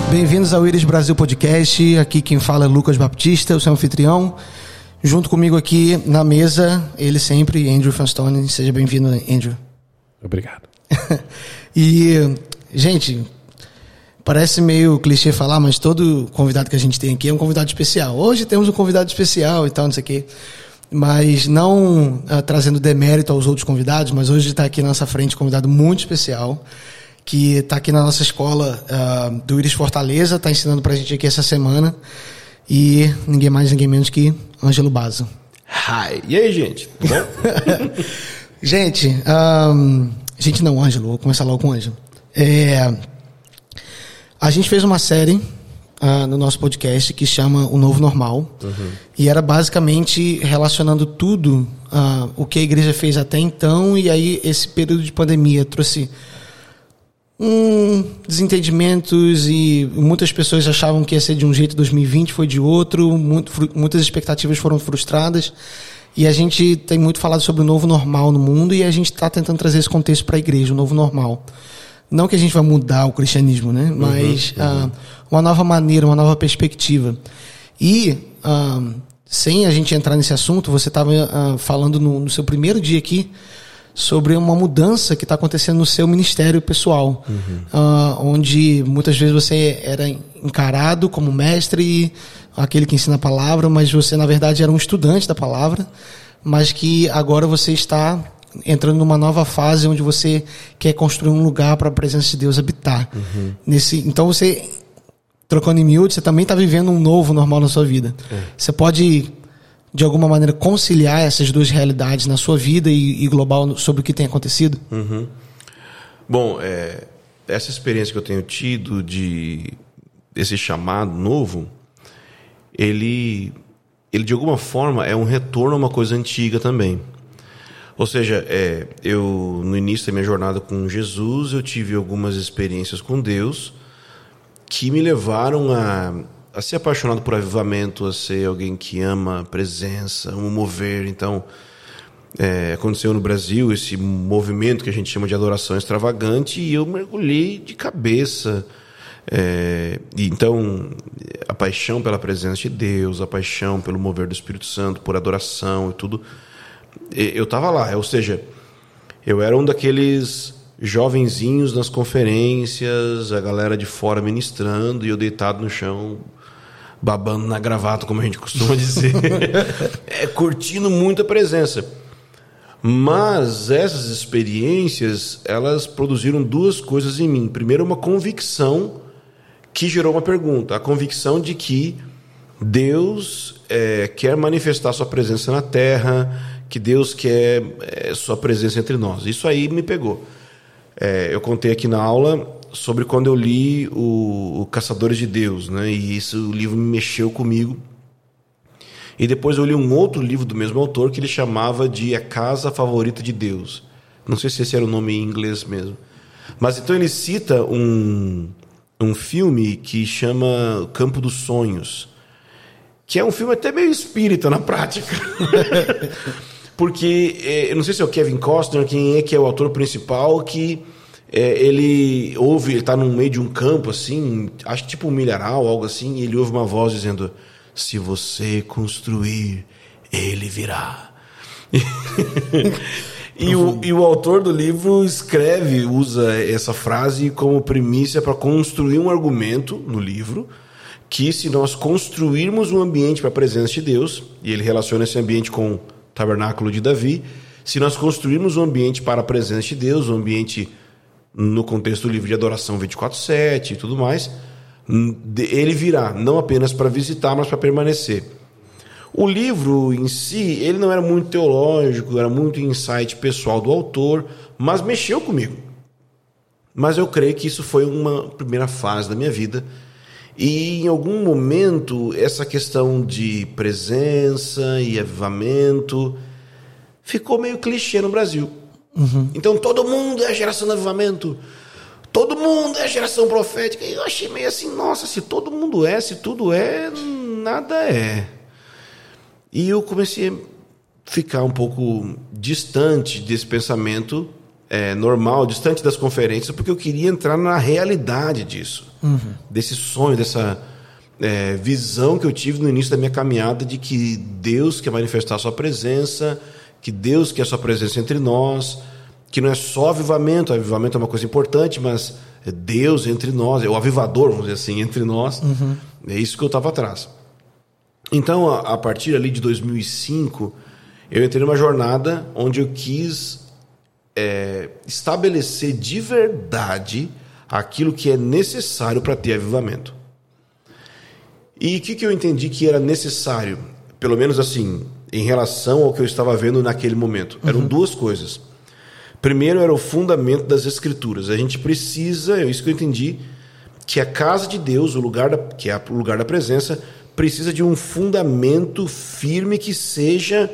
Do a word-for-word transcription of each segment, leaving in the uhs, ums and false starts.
Bem-vindos ao Íris Brasil Podcast. Aqui quem fala é Lucas Baptista, eu sou anfitrião. Junto comigo aqui na mesa, ele sempre, Andrew Fanstone. Seja bem-vindo, Andrew. Obrigado. E, gente, parece meio clichê falar, mas todo convidado que a gente tem aqui é um convidado especial. Hoje temos um convidado especial e tal, não sei o quê. Mas não uh, trazendo demérito aos outros convidados, mas hoje está aqui na nossa frente um convidado muito especial, que está aqui na nossa escola uh, do Íris Fortaleza, está ensinando pra gente aqui essa semana. E ninguém mais, ninguém menos que Ângelo Basso. Hi! E aí, gente? Tudo bom? Gente, um, gente não, Ângelo, vou começar logo com o Ângelo. É, a gente fez uma série uh, no nosso podcast que chama O Novo Normal. Uhum. E era basicamente relacionando tudo, uh, o que a igreja fez até então, e aí esse período de pandemia trouxe um, desentendimentos, e muitas pessoas achavam que ia ser de um jeito, dois mil e vinte foi de outro, muito, muitas expectativas foram frustradas, e a gente tem muito falado sobre o novo normal no mundo, e a gente está tentando trazer esse contexto para a igreja, o novo normal. Não que a gente vai mudar o cristianismo, né? Mas uhum, uhum. Uh, uma nova maneira, uma nova perspectiva. E, uh, sem a gente entrar nesse assunto, você estava uh, falando no, no seu primeiro dia aqui sobre uma mudança que está acontecendo no seu ministério pessoal, uhum. uh, onde muitas vezes você era encarado como mestre, aquele que ensina a palavra, mas você na verdade era um estudante da palavra, mas que agora você está entrando numa nova fase onde você quer construir um lugar para a presença de Deus habitar. Uhum. Nesse, então você, trocando em miúdo, você também está vivendo um novo normal na sua vida. É. Você pode, de alguma maneira, conciliar essas duas realidades na sua vida e, e global sobre o que tem acontecido? Uhum. Bom, é, essa experiência que eu tenho tido de esse chamado novo, ele, ele de alguma forma é um retorno a uma coisa antiga também. Ou seja, é, eu no início da minha jornada com Jesus, eu tive algumas experiências com Deus que me levaram a, a ser apaixonado por avivamento, a ser alguém que ama a presença, um mover. Então, é, aconteceu no Brasil esse movimento que a gente chama de adoração extravagante, e eu mergulhei de cabeça. É, e então, a paixão pela presença de Deus, a paixão pelo mover do Espírito Santo, por adoração e tudo, eu estava lá. Ou seja, eu era um daqueles jovenzinhos nas conferências, a galera de fora ministrando, e eu deitado no chão, babando na gravata, como a gente costuma dizer, é, curtindo muito a presença. Mas essas experiências, elas produziram duas coisas em mim. Primeiro, uma convicção que gerou uma pergunta. A convicção de que Deus é, quer manifestar sua presença na terra, que Deus quer é, sua presença entre nós. Isso aí me pegou. É, eu contei aqui na aula sobre quando eu li o, o Caçadores de Deus, né? E esse livro me mexeu comigo. E depois eu li um outro livro do mesmo autor que ele chamava de A Casa Favorita de Deus. Não sei se esse era o nome em inglês mesmo. Mas então ele cita um, um filme que chama Campo dos Sonhos, que é um filme até meio espírita na prática. Porque, eu não sei se é o Kevin Costner, quem é que é o ator principal, que é, ele ouve, ele está no meio de um campo, assim, acho que tipo um milharal, algo assim, e ele ouve uma voz dizendo: se você construir, ele virá. e, o, e o autor do livro escreve, usa essa frase como primícia para construir um argumento no livro, que se nós construirmos um ambiente para a presença de Deus, e ele relaciona esse ambiente com o tabernáculo de Davi, se nós construirmos um ambiente para a presença de Deus, um ambiente no contexto do livro de adoração vinte e quatro sete e tudo mais, ele virá, não apenas para visitar, mas para permanecer. O livro em si, ele não era muito teológico, era muito insight pessoal do autor, mas mexeu comigo. Mas eu creio que isso foi uma primeira fase da minha vida. E em algum momento, essa questão de presença e avivamento ficou meio clichê no Brasil. Uhum. Então todo mundo é a geração do avivamento, todo mundo é a geração profética. E eu achei meio assim, nossa, se todo mundo é, se tudo é, nada é. E eu comecei a ficar um pouco distante desse pensamento é, normal, distante das conferências, porque eu queria entrar na realidade disso, uhum. desse sonho, dessa é, visão que eu tive no início da minha caminhada de que Deus quer manifestar a sua presença, que Deus quer a sua presença entre nós, que não é só avivamento, avivamento é uma coisa importante, mas é Deus entre nós, é o avivador, vamos dizer assim, entre nós, uhum. é isso que eu estava atrás. Então, a, a partir ali de dois mil e cinco, eu entrei numa jornada onde eu quis é, estabelecer de verdade aquilo que é necessário para ter avivamento. E o que, que eu entendi que era necessário, pelo menos assim, em relação ao que eu estava vendo naquele momento? Eram uhum. duas coisas. Primeiro era o fundamento das Escrituras. A gente precisa, é isso que eu entendi, que a casa de Deus, o lugar da, que é o lugar da presença, precisa de um fundamento firme que seja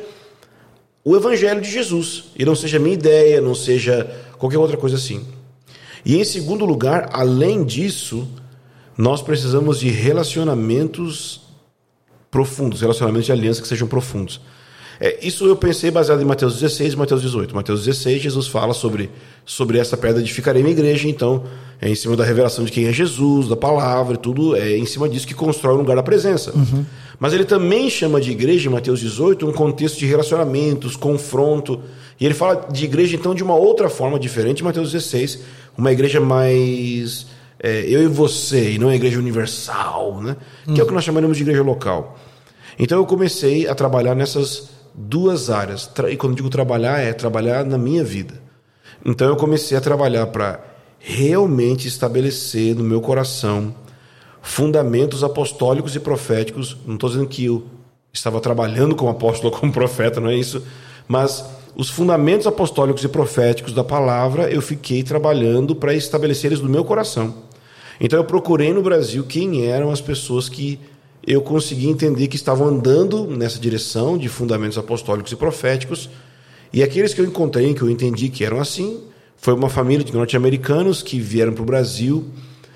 o Evangelho de Jesus, e não seja a minha ideia, não seja qualquer outra coisa assim. E em segundo lugar, além disso, nós precisamos de relacionamentos profundos, relacionamentos de aliança que sejam profundos. É, isso eu pensei baseado em Mateus dezesseis e Mateus dezoito. Mateus dezesseis, Jesus fala sobre, sobre essa pedra edificarei minha igreja, então é em cima da revelação de quem é Jesus, da palavra e tudo, é em cima disso que constrói o lugar da presença. Uhum. Mas ele também chama de igreja, em Mateus dezoito, um contexto de relacionamentos, confronto, e ele fala de igreja então de uma outra forma diferente em Mateus dezesseis, uma igreja mais é, eu e você, e não a igreja universal, né? Uhum. Que é o que nós chamaremos de igreja local. Então eu comecei a trabalhar nessas duas áreas, e quando eu digo trabalhar, é trabalhar na minha vida. Então eu comecei a trabalhar para realmente estabelecer no meu coração fundamentos apostólicos e proféticos. Não estou dizendo que eu estava trabalhando como apóstolo ou como profeta, não é isso, mas os fundamentos apostólicos e proféticos da palavra eu fiquei trabalhando para estabelecer eles no meu coração. Então eu procurei no Brasil quem eram as pessoas que eu consegui entender que estavam andando nessa direção de fundamentos apostólicos e proféticos, e aqueles que eu encontrei, que eu entendi que eram assim, foi uma família de norte-americanos que vieram para o Brasil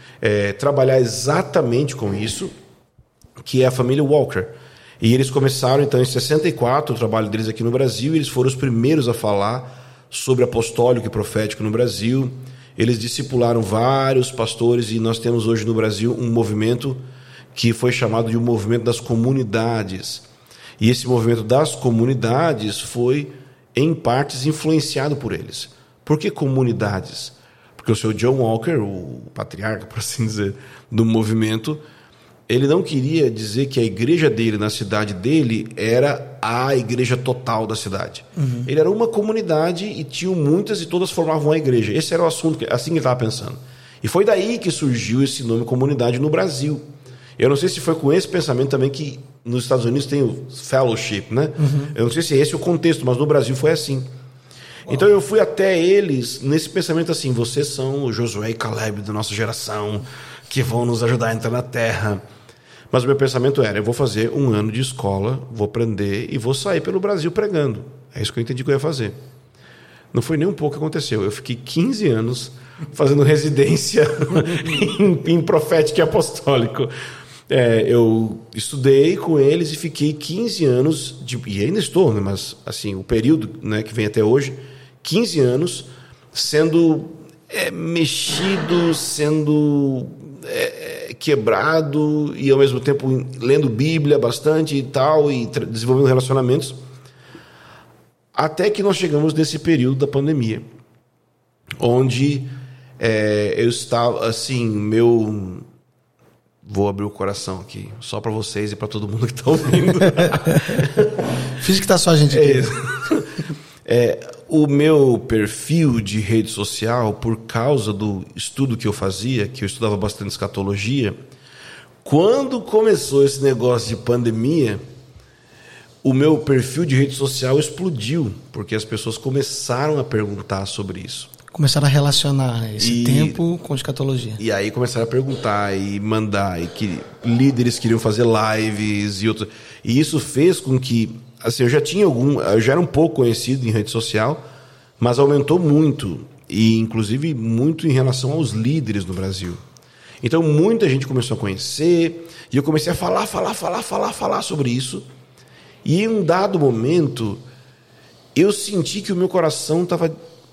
é, trabalhar exatamente com isso, que é a família Walker. E eles começaram, então, em sessenta e quatro, o trabalho deles aqui no Brasil, e eles foram os primeiros a falar sobre apostólico e profético no Brasil. Eles discipularam vários pastores, e nós temos hoje no Brasil um movimento que foi chamado de um movimento das comunidades. E esse movimento das comunidades foi, em partes, influenciado por eles. Por que comunidades? Porque o senhor John Walker, o patriarca, por assim dizer, do movimento, ele não queria dizer que a igreja dele, na cidade dele, era a igreja total da cidade. Uhum. Ele era uma comunidade e tinham muitas e todas formavam a igreja. Esse era o assunto, assim que ele estava pensando. E foi daí que surgiu esse nome comunidade no Brasil. Eu não sei se foi com esse pensamento também que nos Estados Unidos tem o fellowship, né? Uhum. Eu não sei se esse é o contexto, mas no Brasil foi assim. Uau. Então eu fui até eles nesse pensamento assim, vocês são o Josué e Caleb da nossa geração, que vão nos ajudar a entrar na terra. Mas o meu pensamento era, eu vou fazer um ano de escola, vou aprender e vou sair pelo Brasil pregando. É isso que eu entendi que eu ia fazer. Não foi nem um pouco que aconteceu. Eu fiquei quinze anos fazendo residência em, em profético e apostólico. É, eu estudei com eles e fiquei quinze anos, de, e ainda estou, né, mas assim, o período, né, que vem até hoje, quinze anos sendo é, mexido, sendo é, quebrado e ao mesmo tempo lendo Bíblia bastante e tal, e desenvolvendo relacionamentos, até que nós chegamos nesse período da pandemia, onde é, eu estava assim, meu... Vou abrir o coração aqui, só para vocês e para todo mundo que está ouvindo. Fiz que tá só a gente aqui. É, é, o meu perfil de rede social, por causa do estudo que eu fazia, que eu estudava bastante escatologia, quando começou esse negócio de pandemia, o meu perfil de rede social explodiu, porque as pessoas começaram a perguntar sobre isso. Começaram a relacionar esse e, tempo com escatologia. E aí começaram a perguntar e mandar, e que líderes queriam fazer lives e outros. E isso fez com que, assim, eu já tinha algum, eu já era um pouco conhecido em rede social, mas aumentou muito, e inclusive muito em relação aos líderes no Brasil. Então muita gente começou a conhecer, e eu comecei a falar, falar, falar, falar, falar sobre isso. E em um dado momento, eu senti que o meu coração estava...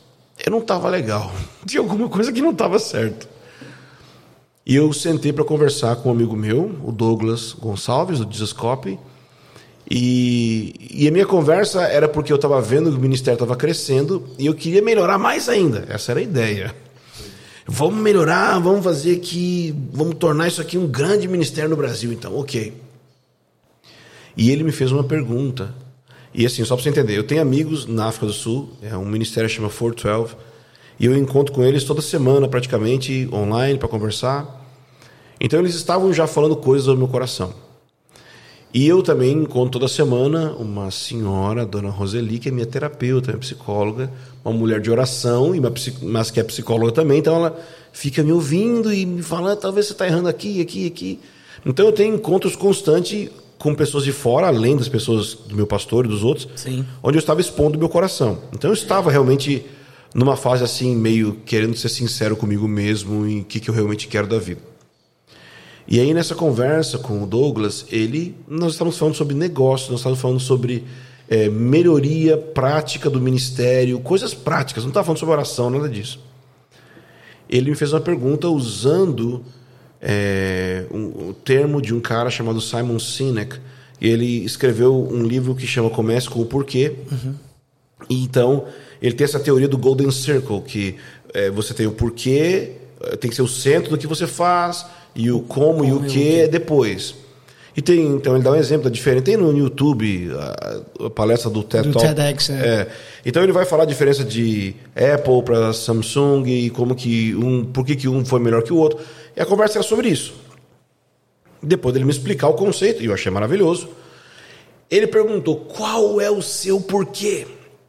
eu não estava legal. Tinha alguma coisa que não estava certo. E eu sentei para conversar com um amigo meu, o Douglas Gonçalves, do Jesus Copy. E, e a minha conversa era porque eu estava vendo que o ministério estava crescendo e eu queria melhorar mais ainda. Essa era a ideia. Vamos melhorar, vamos fazer aqui, vamos tornar isso aqui um grande ministério no Brasil. Então, ok. E ele me fez uma pergunta. E assim, só para você entender, eu tenho amigos na África do Sul, é um ministério que chama quatrocentos e doze, e eu encontro com eles toda semana, praticamente, online, para conversar. Então eles estavam já falando coisas do meu coração. E eu também encontro toda semana uma senhora, a dona Roseli, que é minha terapeuta, minha psicóloga, uma mulher de oração, mas que é psicóloga também, então ela fica me ouvindo e me falando, talvez você está errando aqui, aqui, aqui. Então eu tenho encontros constantes com pessoas de fora, além das pessoas do meu pastor e dos outros, Sim. onde eu estava expondo o meu coração. Então eu estava realmente numa fase assim, meio querendo ser sincero comigo mesmo em o que, que eu realmente quero da vida. E aí nessa conversa com o Douglas, ele, nós estávamos falando sobre negócio, nós estávamos falando sobre é, melhoria prática do ministério, coisas práticas, não estava falando sobre oração, nada disso. Ele me fez uma pergunta usando é, um, um termo de um cara chamado Simon Sinek. Ele escreveu um livro que chama Comece com o Porquê. Uhum. E então, ele tem essa teoria do Golden Circle, que é, você tem o porquê, tem que ser o centro do que você faz, e o como, como e o que é depois. E tem, então ele dá um exemplo da diferença. Tem no YouTube a, a palestra do TED Talk. TEDx, é. É. Então ele vai falar a diferença de Apple para Samsung e como que um, por que, que um foi melhor que o outro. E a conversa é sobre isso. Depois dele me explicar o conceito, e eu achei maravilhoso, ele perguntou: qual é o seu porquê?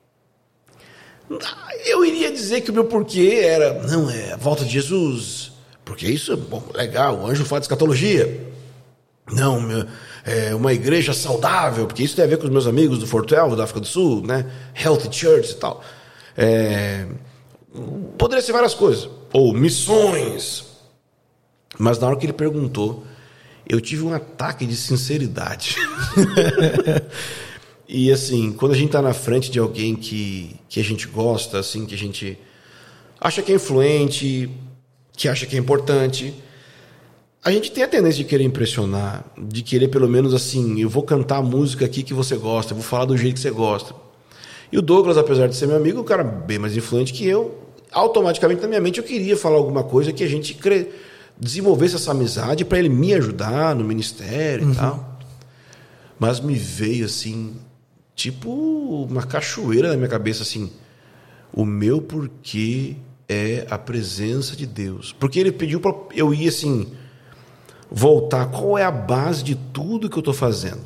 Eu iria dizer que o meu porquê era, não, é a volta de Jesus, porque isso é bom, legal, o anjo fala de escatologia. Não, meu, é uma igreja saudável, porque isso tem a ver com os meus amigos do quatrocentos e doze, da África do Sul, né? Healthy Church e tal. É, poderia ser várias coisas. Ou missões. Mas na hora que ele perguntou, eu tive um ataque de sinceridade. E assim, quando a gente está na frente de alguém que, que a gente gosta, assim, que a gente acha que é influente, que acha que é importante, a gente tem a tendência de querer impressionar, de querer pelo menos assim, eu vou cantar a música aqui que você gosta, eu vou falar do jeito que você gosta. E o Douglas, apesar de ser meu amigo, é um cara bem mais influente que eu, automaticamente na minha mente eu queria falar alguma coisa que a gente cre... desenvolvesse essa amizade para ele me ajudar no ministério uhum. e tal. Mas me veio assim, tipo uma cachoeira na minha cabeça, assim, o meu porquê é a presença de Deus. Porque ele pediu para eu ir assim, voltar, qual é a base de tudo que eu estou fazendo?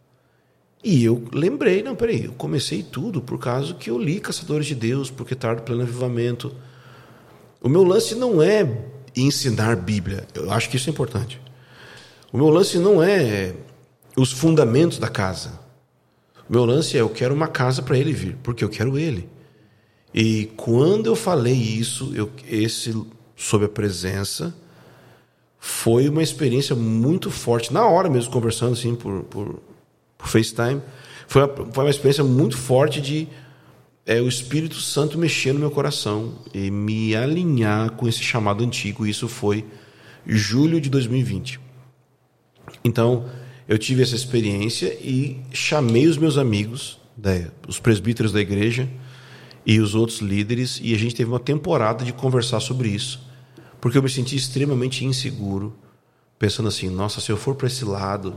E eu lembrei, não, peraí, eu comecei tudo por causa que eu li Caçadores de Deus, porque tarde pleno avivamento. O meu lance não é ensinar Bíblia, eu acho que isso é importante. O meu lance não é os fundamentos da casa. O meu lance é, eu quero uma casa para ele vir, porque eu quero ele. E quando eu falei isso, eu, esse sobre a presença, foi uma experiência muito forte, na hora mesmo, conversando assim por, por, por FaceTime, foi uma, foi uma experiência muito forte de é, o Espírito Santo mexer no meu coração e me alinhar com esse chamado antigo. Isso foi julho de dois mil e vinte. Então, eu tive essa experiência e chamei os meus amigos, né, os presbíteros da igreja e os outros líderes, e a gente teve uma temporada de conversar sobre isso, porque eu me senti extremamente inseguro, pensando assim, nossa, se eu for para esse lado,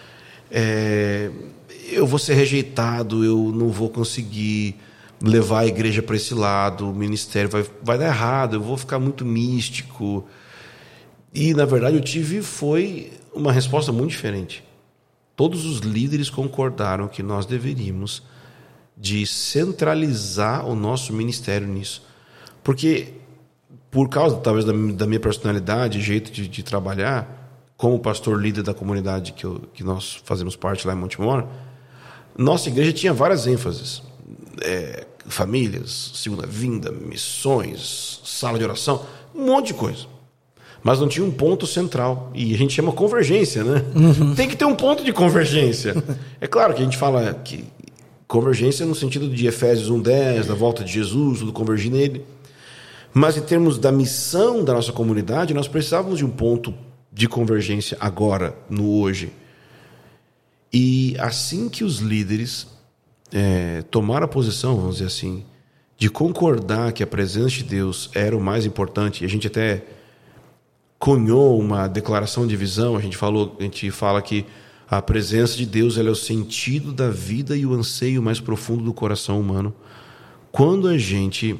é, eu vou ser rejeitado, eu não vou conseguir levar a igreja para esse lado, o ministério vai, vai dar errado, eu vou ficar muito místico. E, na verdade, eu tive foi uma resposta muito diferente. Todos os líderes concordaram que nós deveríamos de centralizar o nosso ministério nisso. Porque, por causa, talvez, da, da minha personalidade, jeito de, de trabalhar, como pastor líder da comunidade que, eu, que nós fazemos parte lá em Montemor, nossa igreja tinha várias ênfases. É, famílias, segunda vinda, missões, sala de oração, um monte de coisa. Mas não tinha um ponto central. E a gente chama convergência, né? Uhum. Tem que ter um ponto de convergência. É claro que a gente fala que convergência no sentido de Efésios um dez, da volta de Jesus, tudo convergir nele. Mas em termos da missão da nossa comunidade, nós precisávamos de um ponto de convergência agora, no hoje. E assim que os líderes é, tomaram a posição, vamos dizer assim, de concordar que a presença de Deus era o mais importante, e a gente até cunhou uma declaração de visão, a gente, falou, a gente fala que a presença de Deus ela é o sentido da vida e o anseio mais profundo do coração humano. Quando a gente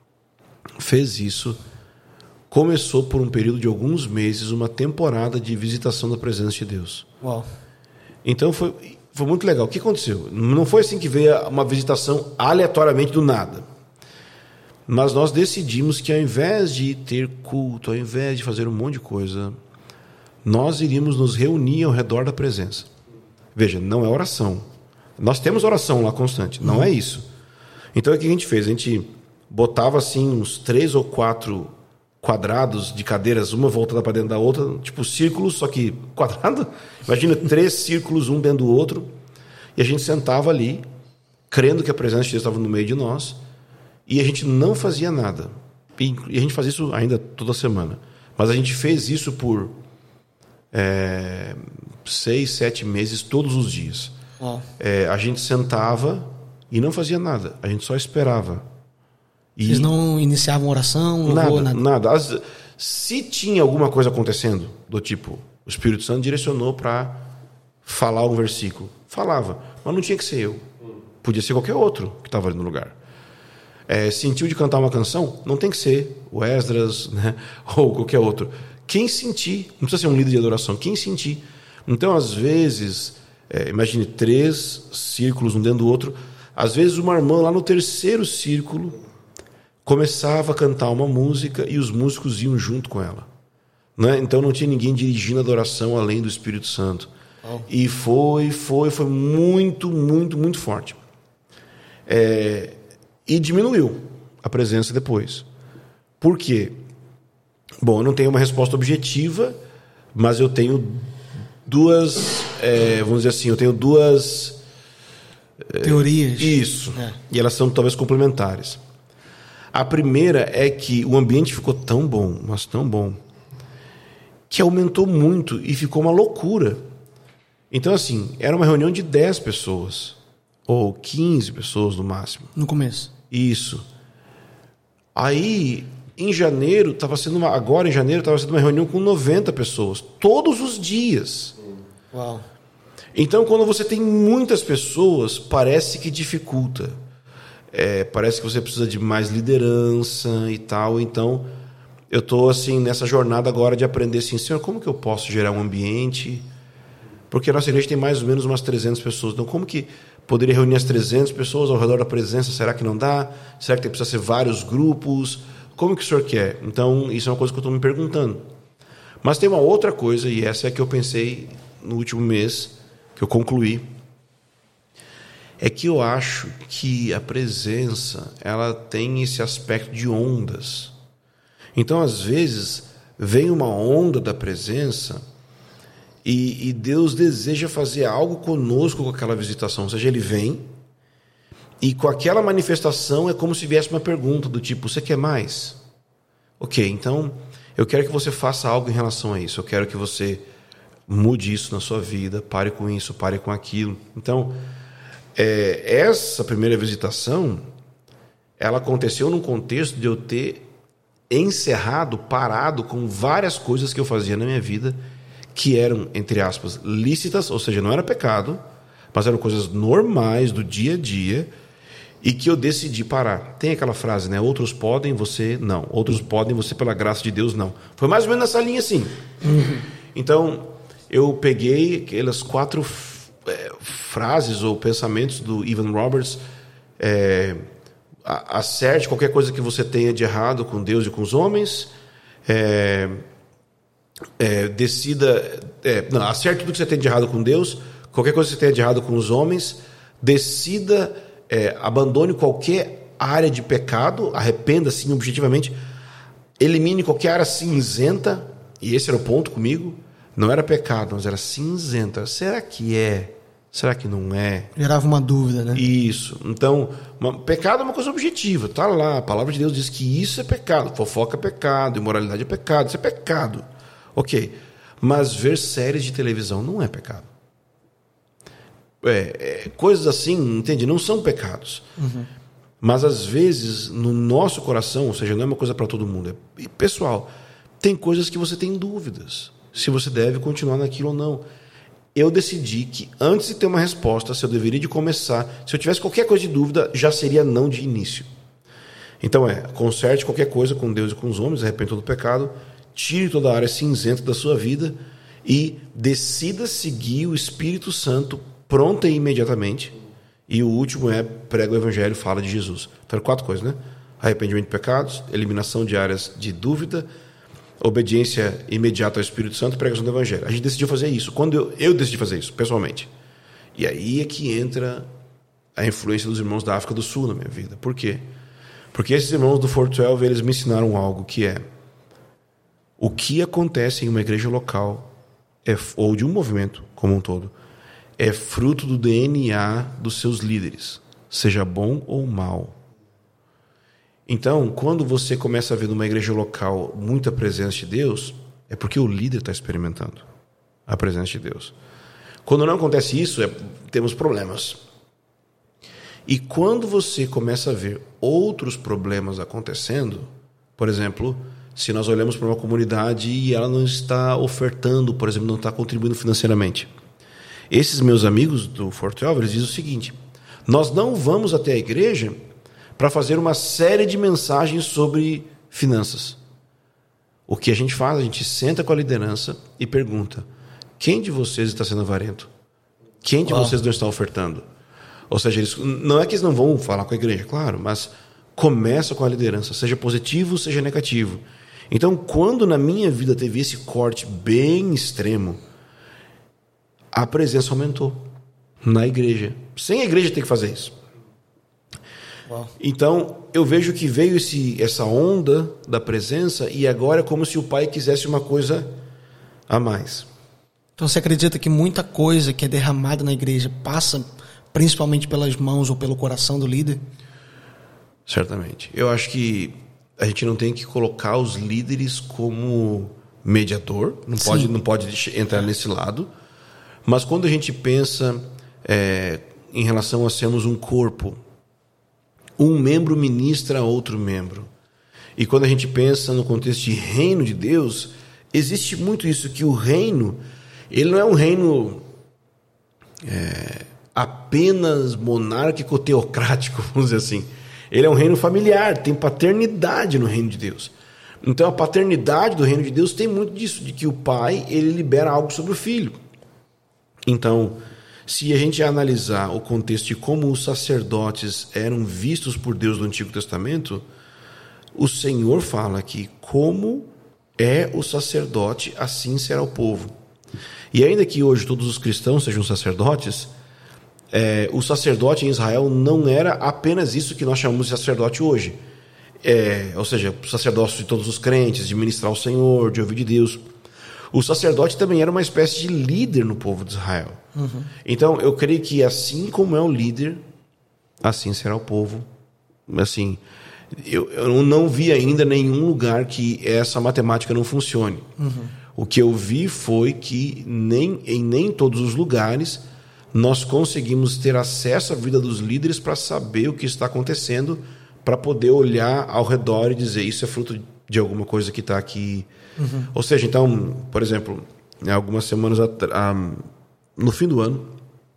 fez isso, começou por um período de alguns meses uma temporada de visitação da presença de Deus. Uau. Então foi, foi muito legal. O que aconteceu? Não foi assim que veio uma visitação aleatoriamente do nada. Mas nós decidimos que ao invés de ter culto, ao invés de fazer um monte de coisa, nós iríamos nos reunir ao redor da presença. Veja, não é oração. Nós temos oração lá constante, não uhum. é isso. Então o que a gente fez? A gente botava assim uns três ou quatro quadrados de cadeiras, uma voltada para dentro da outra, tipo círculos, só que quadrado. Imagina três círculos um dentro do outro, e a gente sentava ali, crendo que a presença de Deus estava no meio de nós, e a gente não fazia nada. E a gente faz isso ainda toda semana. Mas a gente fez isso por é, seis, sete meses, todos os dias. Oh. É, a gente sentava e não fazia nada. A gente só esperava. E vocês não iniciavam oração? Nada, nada. nada. As, se tinha alguma coisa acontecendo, do tipo, o Espírito Santo direcionou para falar um versículo. Falava, mas não tinha que ser eu. Podia ser qualquer outro que estava ali no lugar. É, sentiu de cantar uma canção, não tem que ser o Esdras, né, ou qualquer outro. Quem sentir, não precisa ser um líder de adoração, quem sentir. Então, às vezes, é, imagine três círculos um dentro do outro, às vezes uma irmã lá no terceiro círculo começava a cantar uma música e os músicos iam junto com ela, né? Então não tinha ninguém dirigindo a adoração além do Espírito Santo. Oh. E foi, foi, foi muito, muito, muito forte. É... E diminuiu a presença depois. Por quê? Bom, eu não tenho uma resposta objetiva, mas eu tenho duas, é, vamos dizer assim, eu tenho duas... É, teorias. Isso. É. E elas são talvez complementares. A primeira é que o ambiente ficou tão bom, mas tão bom, que aumentou muito e ficou uma loucura. Então, assim, era uma reunião de dez pessoas, ou quinze pessoas no máximo. No começo. Isso. Aí, em janeiro, estava sendo uma, agora em janeiro, estava sendo uma reunião com noventa pessoas, todos os dias. Uau. Então, quando você tem muitas pessoas, parece que dificulta. É, parece que você precisa de mais liderança e tal. Então, eu estou assim, nessa jornada agora de aprender assim, Senhor, como que eu posso gerar um ambiente? Porque a nossa igreja tem mais ou menos umas trezentas pessoas. Então, como que poderia reunir as trezentas pessoas ao redor da presença? Será que não dá? Será que precisa ser vários grupos? Como que o senhor quer? Então, isso é uma coisa que eu estou me perguntando. Mas tem uma outra coisa, e essa é a que eu pensei no último mês, que eu concluí, é que eu acho que a presença ela tem esse aspecto de ondas. Então, às vezes, vem uma onda da presença e, e Deus deseja fazer algo conosco com aquela visitação. Ou seja, Ele vem e com aquela manifestação é como se viesse uma pergunta do tipo, você quer mais? Ok, então eu quero que você faça algo em relação a isso. Eu quero que você mude isso na sua vida, pare com isso, pare com aquilo. Então, é, essa primeira visitação, ela aconteceu num contexto de eu ter encerrado, parado com várias coisas que eu fazia na minha vida que eram, entre aspas, lícitas, ou seja, não era pecado, mas eram coisas normais do dia a dia e que eu decidi parar. Tem aquela frase, né? Outros podem, você não. Outros podem, você pela graça de Deus não. Foi mais ou menos nessa linha assim. Uhum. Então, eu peguei aquelas quatro é, frases ou pensamentos do Evan Roberts. É, acerte qualquer coisa que você tenha de errado com Deus e com os homens. É, é, decida... É, não, acerte tudo que você tem de errado com Deus. Qualquer coisa que você tenha de errado com os homens. Decida... É, abandone qualquer área de pecado, arrependa-se objetivamente, elimine qualquer área cinzenta, e esse era o ponto comigo, não era pecado, mas era cinzenta. Será que é Será que não é? Gerava uma dúvida, né? Isso. Então, uma, pecado é uma coisa objetiva. Tá lá, a palavra de Deus diz que isso é pecado. Fofoca é pecado, imoralidade é pecado, isso é pecado. Ok. Mas ver séries de televisão não é pecado. É, é, coisas assim, entende? Não são pecados. Uhum. Mas às vezes, no nosso coração, ou seja, não é uma coisa para todo mundo, é pessoal, tem coisas que você tem dúvidas. Se você deve continuar naquilo ou não. Eu decidi que antes de ter uma resposta, se eu deveria de começar, se eu tivesse qualquer coisa de dúvida, já seria não de início. Então é, conserte qualquer coisa com Deus e com os homens, arrependa do pecado, tire toda a área cinzenta da sua vida e decida seguir o Espírito Santo pronta e imediatamente. E o último é prega o Evangelho, fala de Jesus. Então, quatro coisas, né? Arrependimento de pecados, eliminação de áreas de dúvida, obediência imediata ao Espírito Santo e pregação do Evangelho. A gente decidiu fazer isso. Quando eu, eu decidi fazer isso, pessoalmente. E aí é que entra a influência dos irmãos da África do Sul na minha vida. Por quê? Porque esses irmãos do quatorze doze, eles me ensinaram algo que é: o que acontece em uma igreja local, é, ou de um movimento como um todo, é fruto do D N A dos seus líderes, seja bom ou mal. Então, quando você começa a ver numa igreja local muita presença de Deus, é porque o líder está experimentando a presença de Deus. Quando não acontece isso, é, temos problemas. E quando você começa a ver outros problemas acontecendo, por exemplo, se nós olhamos para uma comunidade e ela não está ofertando, por exemplo, não está contribuindo financeiramente. Esses meus amigos do quatorze doze, eles dizem o seguinte: nós não vamos até a igreja para fazer uma série de mensagens sobre finanças. O que a gente faz? A gente senta com a liderança e pergunta: quem de vocês está sendo avarento? Quem de Uau. vocês não está ofertando? Ou seja, eles, não é que eles não vão falar com a igreja, claro, mas começa com a liderança, seja positivo, seja negativo. Então, quando na minha vida teve esse corte bem extremo, a presença aumentou na igreja. Sem a igreja ter que fazer isso. Uau. Então, eu vejo que veio esse, essa onda da presença e agora é como se o pai quisesse uma coisa a mais. Então, você acredita que muita coisa que é derramada na igreja passa principalmente pelas mãos ou pelo coração do líder? Certamente. Eu acho que a gente não tem que colocar os líderes como mediador, não pode, não pode entrar nesse lado, mas quando a gente pensa é, em relação a sermos um corpo, um membro ministra a outro membro. E quando a gente pensa no contexto de reino de Deus, existe muito isso, que o reino, ele não é um reino é, apenas monárquico, teocrático, vamos dizer assim. Ele é um reino familiar, tem paternidade no reino de Deus. Então a paternidade do reino de Deus tem muito disso, de que o pai, ele libera algo sobre o filho. Então, se a gente analisar o contexto de como os sacerdotes eram vistos por Deus no Antigo Testamento, o Senhor fala que como é o sacerdote, assim será o povo. E ainda que hoje todos os cristãos sejam sacerdotes, é, o sacerdote em Israel não era apenas isso que nós chamamos de sacerdote hoje. É, ou seja, o sacerdócio de todos os crentes, de ministrar ao Senhor, de ouvir de Deus. O sacerdote também era uma espécie de líder no povo de Israel. Uhum. Então, eu creio que assim como é o líder, assim será o povo. Assim, eu, eu não vi ainda nenhum lugar que essa matemática não funcione. Uhum. O que eu vi foi que nem, em nem todos os lugares nós conseguimos ter acesso à vida dos líderes para saber o que está acontecendo, para poder olhar ao redor e dizer isso é fruto de alguma coisa que está aqui. Uhum. Ou seja, então, por exemplo, algumas semanas atrás, no fim do ano,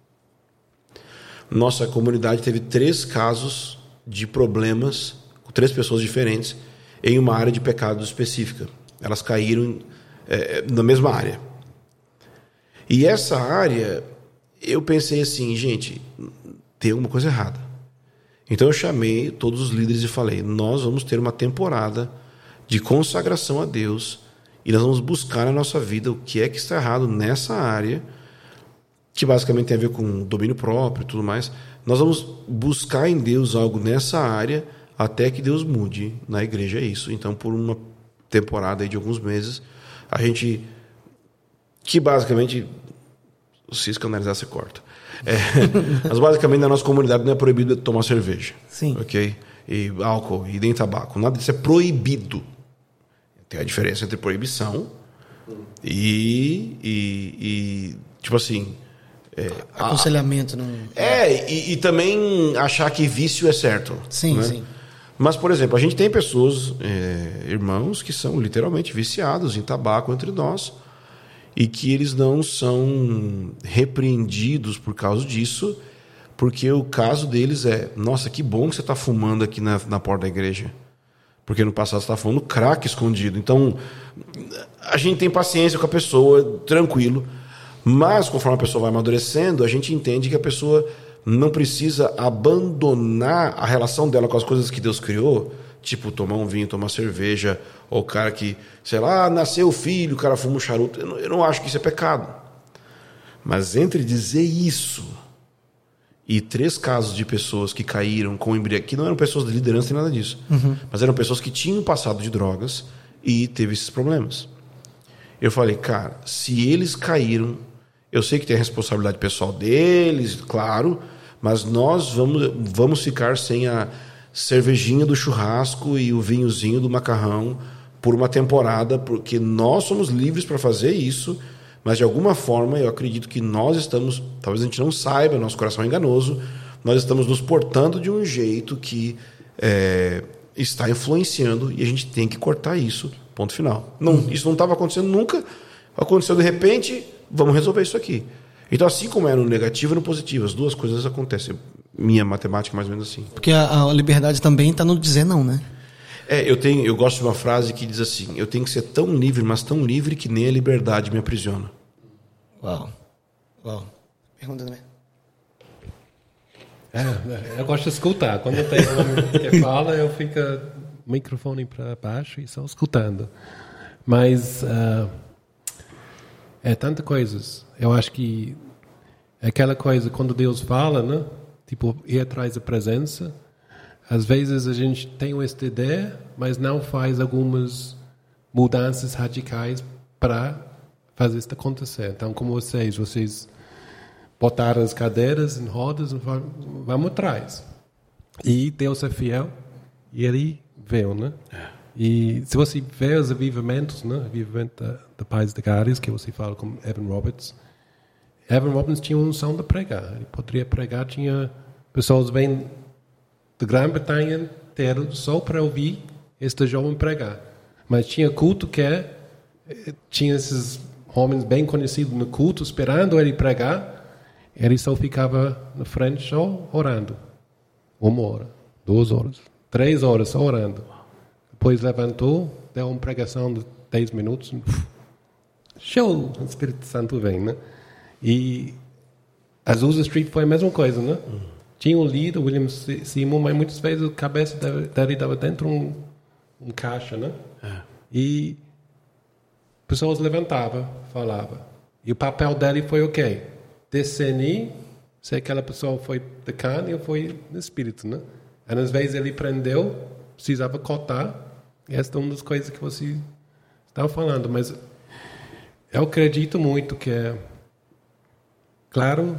nossa comunidade teve três casos de problemas com três pessoas diferentes em uma área de pecado específica. Elas caíram é, na mesma área. E essa área, eu pensei assim, gente, tem alguma coisa errada. Então eu chamei todos os líderes e falei, nós vamos ter uma temporada de consagração a Deus e nós vamos buscar na nossa vida o que é que está errado nessa área, que basicamente tem a ver com domínio próprio e tudo mais. Nós vamos buscar em Deus algo nessa área até que Deus mude. Na igreja é isso. Então, por uma temporada aí de alguns meses, a gente, que basicamente se escandalizar, você corta. É, mas basicamente na nossa comunidade não é proibido tomar cerveja. Sim. Ok? E álcool, e nem tabaco. Nada disso é proibido. Tem a diferença entre proibição e, e, e tipo assim... É, aconselhamento. Não... É, e, e também achar que vício é certo. Sim, né? sim. Mas, por exemplo, a gente tem pessoas, é, irmãos, que são literalmente viciados em tabaco entre nós e que eles não são repreendidos por causa disso, porque o caso deles é: nossa, que bom que você está fumando aqui na, na porta da igreja, porque no passado você estava fumando crack escondido. Então, a gente tem paciência com a pessoa, tranquilo, mas conforme a pessoa vai amadurecendo, a gente entende que a pessoa não precisa abandonar a relação dela com as coisas que Deus criou, tipo tomar um vinho, tomar cerveja, ou o cara que, sei lá, nasceu o filho, o cara fuma um charuto. Eu não, eu não acho que isso é pecado. Mas entre dizer isso e três casos de pessoas que caíram com embriaguez, que não eram pessoas de liderança nem nada disso, uhum. mas eram pessoas que tinham passado de drogas e teve esses problemas. Eu falei, cara, se eles caíram, eu sei que tem a responsabilidade pessoal deles, claro, mas nós vamos, vamos ficar sem a cervejinha do churrasco e o vinhozinho do macarrão por uma temporada, porque nós somos livres para fazer isso, mas de alguma forma eu acredito que nós estamos, talvez a gente não saiba, nosso coração é enganoso, nós estamos nos portando de um jeito que é, está influenciando e a gente tem que cortar isso, ponto final. Não, uhum. Isso não estava acontecendo nunca, aconteceu de repente, vamos resolver isso aqui. Então, assim como é no negativo e no positivo, as duas coisas acontecem. Minha matemática mais ou menos assim. Porque a, a liberdade também está no dizer não, né? É, eu, tenho, eu gosto de uma frase que diz assim: eu tenho que ser tão livre, mas tão livre que nem a liberdade me aprisiona. Uau. Uau. Pergunta também. É, eu gosto de escutar. Quando tem um que fala, eu fico o microfone para baixo e só escutando. Mas uh, é tanta coisas. Eu acho que é aquela coisa, quando Deus fala, né? Tipo, ir atrás da presença. Às vezes a gente tem esta ideia, mas não faz algumas mudanças radicais para fazer isso acontecer. Então, como vocês, vocês botaram as cadeiras em rodas, vamos atrás. E Deus é fiel, e Ele veio, né? E se você vê os avivamentos, né? Avivamento da, da Paz de Gales, que você fala com Evan Roberts, Evan Roberts tinha uma unção de pregar. Ele poderia pregar, tinha pessoas bem da Grã-Bretanha inteira só para ouvir este jovem pregar. Mas tinha culto que é, tinha esses homens bem conhecidos no culto, esperando ele pregar. Ele só ficava na frente só orando. Uma hora, duas horas, três horas só orando. Depois levantou, deu uma pregação de dez minutos. Show! O Espírito Santo vem, né? E Azusa Street foi a mesma coisa, né? Uhum. Tinha um líder, William Seymour, mas muitas vezes a cabeça dele estava dentro de um, um caixa, né? É. E pessoas levantavam, falavam. E o papel dele foi o quê? Discernir se aquela pessoa foi de carne ou foi de espírito, né? E às vezes ele prendeu, precisava cortar. E essa é uma das coisas que você estava falando. Mas eu acredito muito que é... Claro,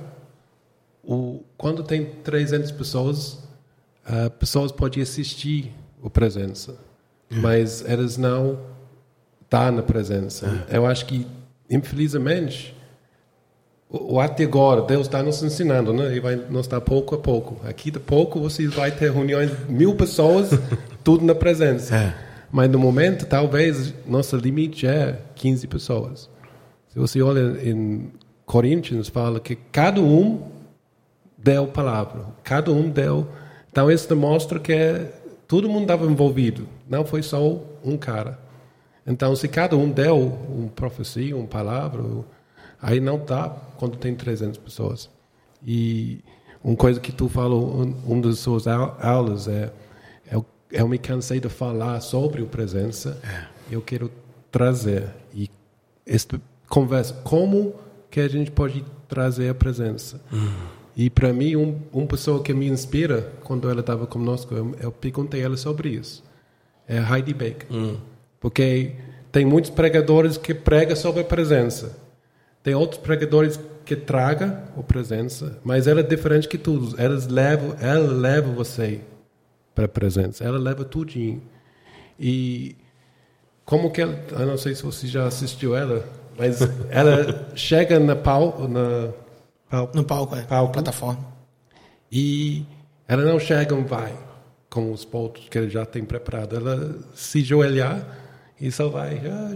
o, quando tem trezentas pessoas, uh, pessoas podem assistir a presença, uhum. mas elas não estão na presença. Uhum. Eu acho que, infelizmente, o, o até agora, Deus está nos ensinando, né? E vai nos dar pouco a pouco. Aqui de pouco você vai ter reuniões de mil pessoas, tudo na presença. É. Mas no momento, talvez, nosso limite é quinze pessoas. Se você olha em Coríntios, fala que cada um deu palavra, cada um deu. Então isso demonstra que todo mundo estava envolvido, não foi só um cara. Então se cada um deu uma profecia, uma palavra, aí não dá quando tem trezentas pessoas. E uma coisa que tu falou, uma das suas aulas é, eu, eu me cansei de falar sobre a presença, é. eu quero trazer e esta conversa, como que a gente pode trazer a presença. Hum. E para mim, um, uma pessoa que me inspira, quando ela estava conosco, eu, eu perguntei a ela sobre isso. É a Heidi Baker. Hum. Porque tem muitos pregadores que pregam sobre a presença. Tem outros pregadores que tragam a presença, mas ela é diferente que todos. Elas levam, ela leva você para a presença. Ela leva tudinho. E como que ela... Eu não sei se você já assistiu ela, mas ela chega na pau, na palco, no palco, é. Palco, plataforma. E ela não chega e vai, como os pontos que ele já tem preparado. Ela se joelhar e só vai.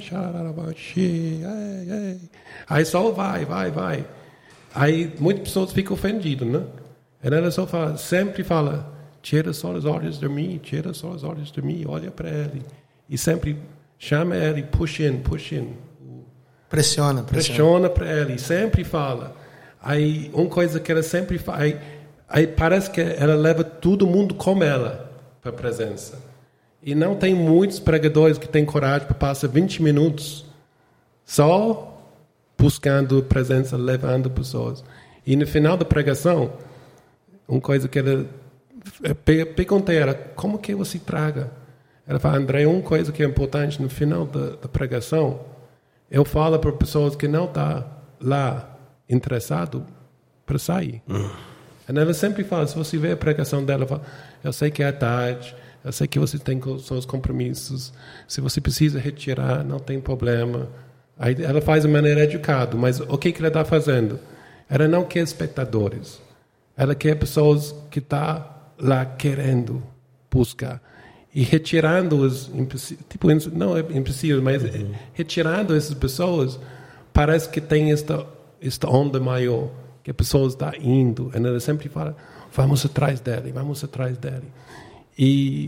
Aí só vai, vai, vai. Aí muitas pessoas ficam ofendidas, né? E ela só fala, sempre fala, tira só os olhos de mim, tira só os olhos de mim, olha para ele. E sempre chama ele, push in, push in. Pressiona, pressiona. Pressiona para ele, sempre fala. Aí, uma coisa que ela sempre faz, aí, aí parece que ela leva todo mundo com ela para a presença. E não tem muitos pregadores que têm coragem para passar vinte minutos só buscando presença, levando pessoas. E no final da pregação, uma coisa que ela... Eu perguntei a ela, como que você traga? Ela fala, André, uma coisa que é importante no final da, da pregação, eu falo para pessoas que não estão tá lá interessado para sair. Uhum. E ela sempre fala, se você vê a pregação dela, fala, eu sei que é tarde, eu sei que você tem seus compromissos, se você precisa retirar, não tem problema. Aí ela faz de maneira educada, mas o que, que ela está fazendo? Ela não quer espectadores. Ela quer pessoas que estão tá lá querendo buscar. E retirando os tipo, não é impossível, mas uhum. retirando essas pessoas, parece que tem esta, esta onda maior, que as pessoas estão indo, e ela sempre fala, vamos atrás dele, vamos atrás dele. E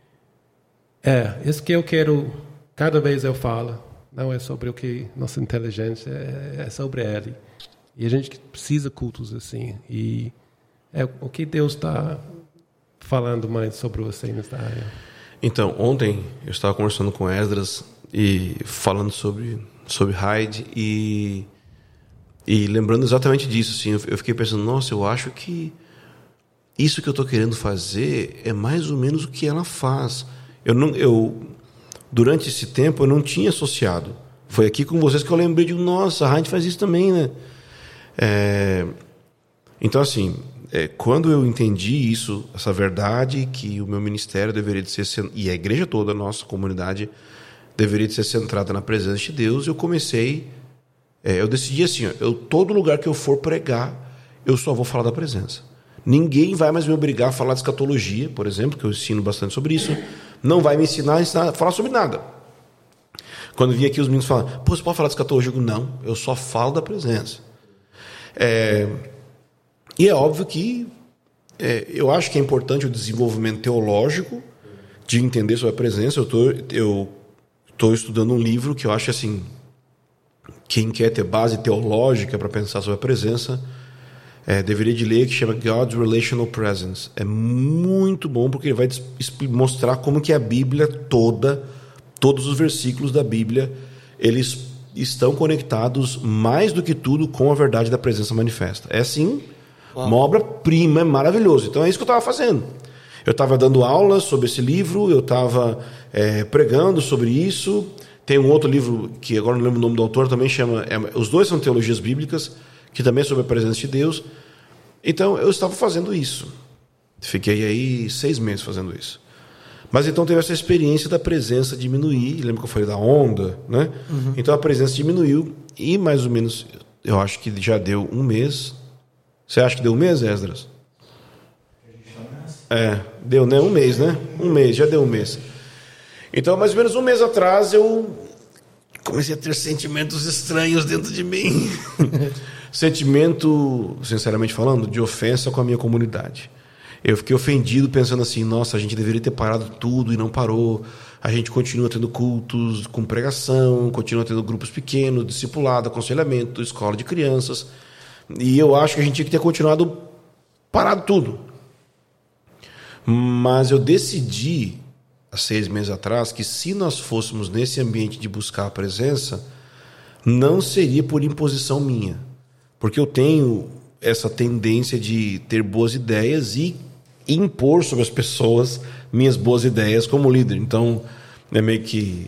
é, isso que eu quero, cada vez eu falo, não é sobre o que nossa inteligência, é, é sobre ele. E a gente precisa de cultos assim. E é o que Deus está falando mais sobre você nessa área. Então, ontem eu estava conversando com Esdras e falando sobre, sobre Hyde e, e lembrando exatamente disso. Assim, eu fiquei pensando, nossa, eu acho que isso que eu estou querendo fazer é mais ou menos o que ela faz. Eu não, eu, durante esse tempo eu não tinha associado. Foi aqui com vocês que eu lembrei de, nossa, a Hyde faz isso também, né? É, então, assim... É, quando eu entendi isso, essa verdade, que o meu ministério deveria de ser, e a igreja toda, a nossa comunidade, deveria de ser centrada na presença de Deus, eu comecei, é, eu decidi assim, ó, eu, todo lugar que eu for pregar, eu só vou falar da presença. Ninguém vai mais me obrigar a falar de escatologia, por exemplo, que eu ensino bastante sobre isso, não vai me ensinar a, ensinar a falar sobre nada. Quando vinha aqui os meninos falam, pô, você pode falar de escatologia? Eu digo, não, eu só falo da presença. É... E é óbvio que é, eu acho que é importante o desenvolvimento teológico de entender sobre a presença. Eu tô, eu tô estudando um livro que eu acho assim, quem quer ter base teológica para pensar sobre a presença é, deveria de ler, que chama God's Relational Presence. É muito bom porque ele vai mostrar como que a Bíblia toda, todos os versículos da Bíblia, eles estão conectados mais do que tudo com a verdade da presença manifesta. É assim... Uma obra-prima, é maravilhoso. Então é isso que eu estava fazendo. Eu estava dando aulas sobre esse livro, eu estava é, pregando sobre isso. Tem um outro livro, que agora não lembro o nome do autor, também chama... É, os dois são teologias bíblicas, que também é sobre a presença de Deus. Então eu estava fazendo isso. Fiquei aí seis meses fazendo isso. Mas então teve essa experiência da presença diminuir. Lembra que eu falei da onda, né? Uhum. Então a presença diminuiu e mais ou menos, eu acho que já deu um mês... Você acha que deu um mês, Esdras? É, deu, né? Um mês, né? Um mês, já deu um mês. Então, mais ou menos um mês atrás, eu comecei a ter sentimentos estranhos dentro de mim. Sentimento, sinceramente falando, de ofensa com a minha comunidade. Eu fiquei ofendido pensando assim, nossa, a gente deveria ter parado tudo e não parou. A gente continua tendo cultos com pregação, continua tendo grupos pequenos, discipulado, aconselhamento, escola de crianças... E eu acho que a gente tinha que ter continuado parado tudo. Mas eu decidi, há seis meses atrás, que se nós fôssemos nesse ambiente de buscar a presença, não seria por imposição minha. Porque eu tenho essa tendência de ter boas ideias e impor sobre as pessoas minhas boas ideias como líder. Então, é meio que...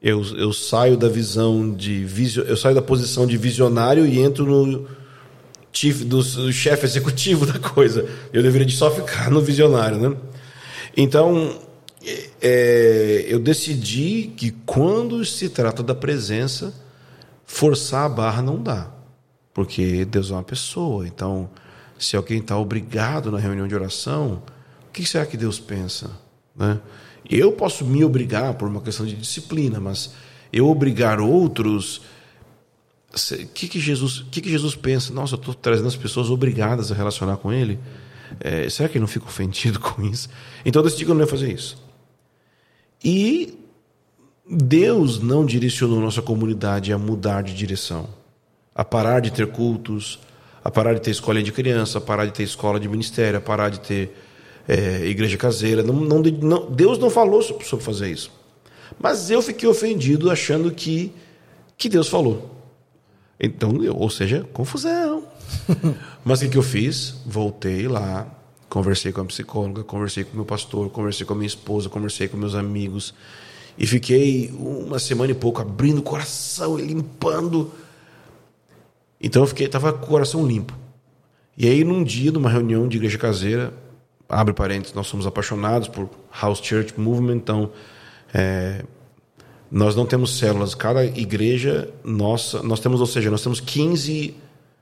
Eu, eu saio da visão de visio, eu saio da posição de visionário e entro no chief, do, do chefe executivo da coisa. Eu deveria só ficar no visionário, né? Então, é, eu decidi que quando se trata da presença, forçar a barra não dá, porque Deus é uma pessoa. Então, se alguém está obrigado na reunião de oração, o que será que Deus pensa, né? Eu posso me obrigar por uma questão de disciplina, mas eu obrigar outros, o que que Jesus, que que Jesus pensa? Nossa, eu estou trazendo as pessoas obrigadas a relacionar com Ele. É, será que ele não fica ofendido com isso? Então eu decidi que eu não ia fazer isso. E Deus não direcionou nossa comunidade a mudar de direção, a parar de ter cultos, a parar de ter escola de criança, a parar de ter escola de ministério, a parar de ter é, igreja caseira. Não, não, não, Deus não falou sobre, sobre fazer isso. Mas eu fiquei ofendido achando que, que Deus falou. Então, eu, ou seja, confusão. Mas o que, que eu fiz? Voltei lá, conversei com a psicóloga, conversei com o meu pastor, conversei com a minha esposa, conversei com meus amigos. E fiquei uma semana e pouco abrindo o coração e limpando. Então eu fiquei, estava com o coração limpo. E aí num dia, numa reunião de igreja caseira, abre parênteses, nós somos apaixonados por House Church Movement, então é, nós não temos células. Cada igreja nossa, nós temos, ou seja, nós temos quinze,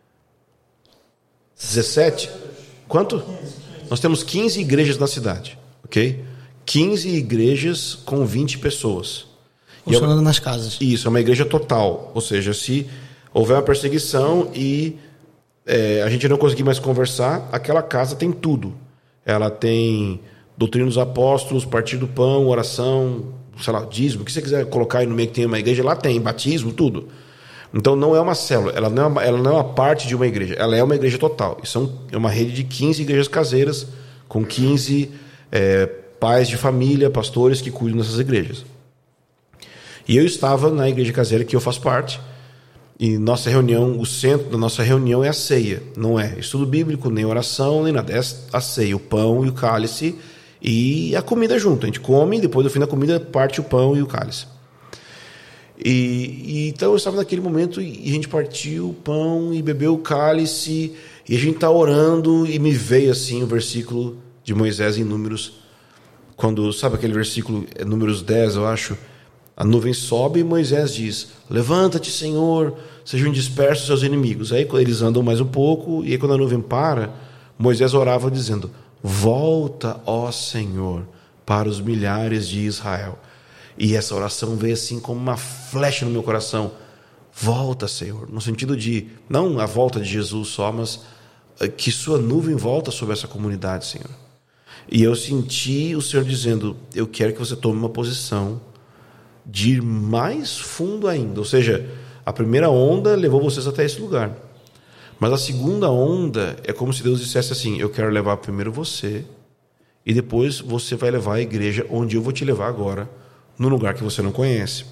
dezessete, quanto? Nós temos quinze igrejas na cidade, ok? quinze igrejas com vinte pessoas. Funcionando é, nas casas. Isso, é uma igreja total. Ou seja, se houver uma perseguição e é, a gente não conseguir mais conversar, aquela casa tem tudo. Ela tem doutrina dos apóstolos, partir do pão, oração, sei lá, dízimo, o que você quiser colocar aí no meio que tem uma igreja, lá tem, batismo, tudo. Então não é uma célula, ela não é uma, ela não é uma parte de uma igreja, ela é uma igreja total. Isso é uma rede de quinze igrejas caseiras, com quinze é, pais de família, pastores que cuidam dessas igrejas. E eu estava na igreja caseira que eu faço parte, e nossa reunião, o centro da nossa reunião é a ceia. Não é estudo bíblico, nem oração, nem nada. É a ceia, o pão e o cálice e a comida junto. A gente come e depois, no fim da comida, parte o pão e o cálice. E, e então eu estava naquele momento e a gente partiu o pão e bebeu o cálice e a gente está orando e me veio assim o versículo de Moisés em Números, quando, sabe aquele versículo, é Números dez, eu acho, a nuvem sobe e Moisés diz, levanta-te, Senhor, sejam dispersos seus inimigos. Aí eles andam mais um pouco e aí quando a nuvem para, Moisés orava dizendo, volta, ó Senhor, para os milhares de Israel. E essa oração veio assim como uma flecha no meu coração. Volta, Senhor, no sentido de, não a volta de Jesus só, mas que sua nuvem volta sobre essa comunidade, Senhor. E eu senti o Senhor dizendo, eu quero que você tome uma posição de ir mais fundo ainda. Ou seja, a primeira onda levou vocês até esse lugar. Mas a segunda onda é como se Deus dissesse assim, eu quero levar primeiro você e depois você vai levar a igreja onde eu vou te levar agora, num lugar que você não conhece.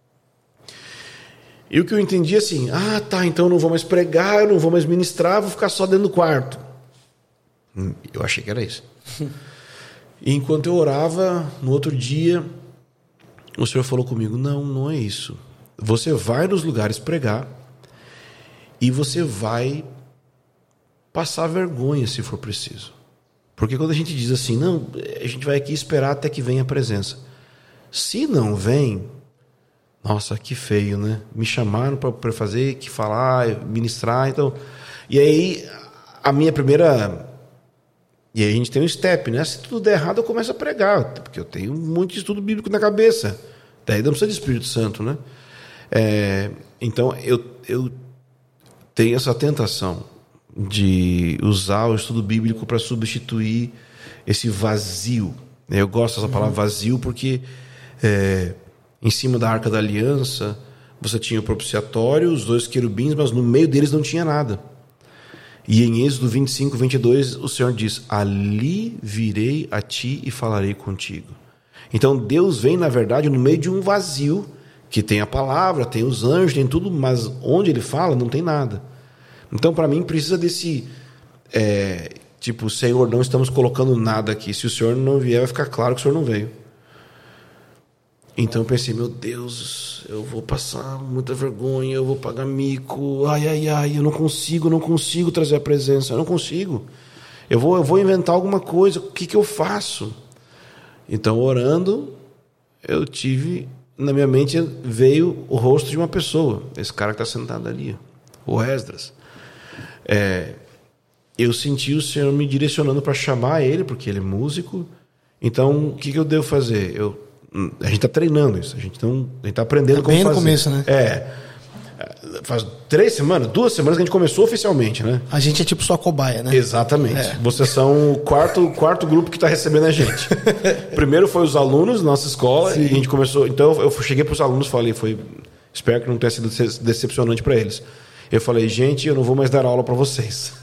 E o que eu entendi é assim, ah tá, então eu não vou mais pregar, eu não vou mais ministrar, vou ficar só dentro do quarto. Eu achei que era isso. E enquanto eu orava, no outro dia, o Senhor falou comigo, não, não é isso. Você vai nos lugares pregar e você vai passar vergonha se for preciso. Porque quando a gente diz assim, não, a gente vai aqui esperar até que venha a presença. Se não vem, nossa, que feio, né? Me chamaram para fazer, que falar, ministrar, então... E aí, a minha primeira... E aí a gente tem um step, né? Se tudo der errado, eu começo a pregar, porque eu tenho muito estudo bíblico na cabeça. Daí não precisa de Espírito Santo, né? É, então, eu, eu tenho essa tentação de usar o estudo bíblico para substituir esse vazio. Eu gosto dessa palavra vazio porque é, em cima da Arca da Aliança você tinha o propiciatório, os dois querubins, mas no meio deles não tinha nada. E em Êxodo vinte e cinco, vinte e dois, o Senhor diz, ali virei a ti e falarei contigo. Então Deus vem, na verdade, no meio de um vazio, que tem a palavra, tem os anjos, tem tudo, mas onde ele fala não tem nada. Então, para mim, precisa desse... É, tipo, Senhor, não estamos colocando nada aqui. Se o Senhor não vier, vai ficar claro que o Senhor não veio. Então eu pensei, meu Deus, eu vou passar muita vergonha, eu vou pagar mico, ai, ai, ai, eu não consigo, não consigo trazer a presença, eu não consigo. Eu vou, eu vou inventar alguma coisa, o que, que eu faço? Então, orando, eu tive, na minha mente veio o rosto de uma pessoa, esse cara que está sentado ali, o Esdras. É, eu senti o Senhor me direcionando para chamar ele, porque ele é músico. Então, o que, que eu devo fazer? Eu, a gente está treinando isso, a gente não está aprendendo é como bem fazer. No começo, né? É. Faz três semanas, duas semanas que a gente começou oficialmente, né? A gente é tipo sua cobaia, né? Exatamente. É. Vocês são o quarto, quarto grupo que está recebendo a gente. Primeiro foi os alunos da nossa escola. Sim. E a gente começou. Então eu cheguei para os alunos e falei, foi, espero que não tenha sido decepcionante para eles. Eu falei, gente, eu não vou mais dar aula para vocês.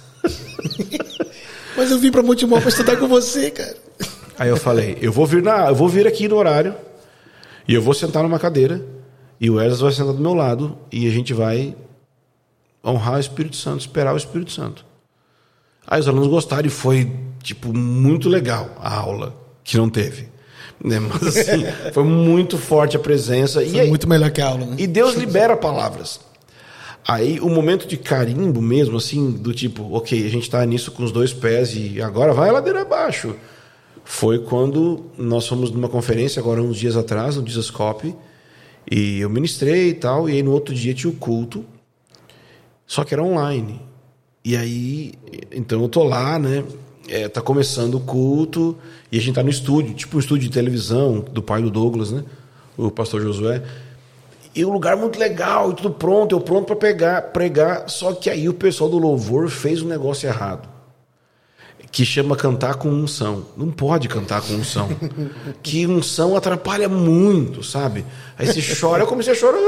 Mas eu vim para Montemor para estudar com você, cara. Aí eu falei, eu vou vir na, eu vou vir aqui no horário e eu vou sentar numa cadeira. E o Esdras vai sentar do meu lado e a gente vai honrar o Espírito Santo, esperar o Espírito Santo. Aí os alunos gostaram e foi, tipo, muito legal a aula, que não teve. Né? Mas assim, foi muito forte a presença. Foi e aí, muito melhor que a aula, né? E Deus libera palavras. Aí o momento de carimbo mesmo, assim, do tipo, ok, a gente tá nisso com os dois pés e agora vai a ladeira abaixo. Foi quando nós fomos numa conferência, agora uns dias atrás, no Dizascope, e eu ministrei e tal, e aí no outro dia tinha o culto, só que era online. E aí, então eu tô lá, né, é, tá começando o culto, e a gente tá no estúdio, tipo um estúdio de televisão do pai do Douglas, né, o pastor Josué, e um lugar muito legal, e tudo pronto, eu pronto para pegar, pregar, só que aí o pessoal do louvor fez um negócio errado, que chama cantar com unção. Não pode cantar com unção. Que unção atrapalha muito, sabe? Aí você chora, eu comecei a chorar.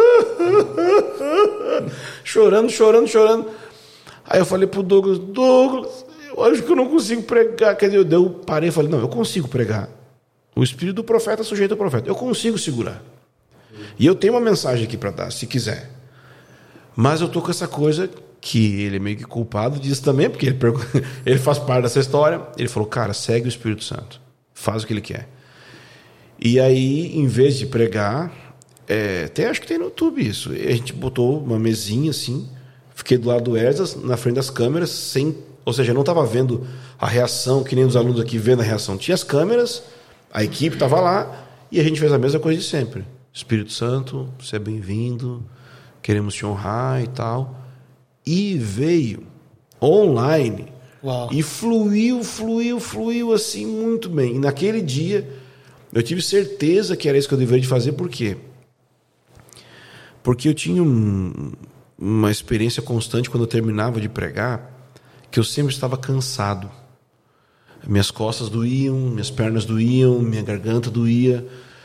Chorando, chorando, chorando. Aí eu falei pro Douglas, Douglas, eu acho que eu não consigo pregar. Quer dizer, eu parei e falei, não, eu consigo pregar. O espírito do profeta é sujeito ao profeta. Eu consigo segurar. E eu tenho uma mensagem aqui para dar, se quiser. Mas eu tô com essa coisa que ele é meio que culpado disso também, porque ele, ele faz parte dessa história. Ele falou, cara, segue o Espírito Santo, faz o que ele quer. E aí, em vez de pregar, é, até acho que tem no YouTube isso, a gente botou uma mesinha assim, fiquei do lado do Esdras, na frente das câmeras, sem, ou seja, eu não estava vendo a reação, que nem os alunos aqui vendo a reação. Tinha as câmeras, a equipe estava lá, e a gente fez a mesma coisa de sempre. Espírito Santo, você é bem-vindo, queremos te honrar e tal. E veio online. Uau. E fluiu, fluiu, fluiu assim muito bem. E naquele dia eu tive certeza que era isso que eu deveria de fazer. Por quê? Porque eu tinha um, uma experiência constante quando eu terminava de pregar, que eu sempre estava cansado. Minhas costas doíam, minhas pernas doíam, minha garganta doía.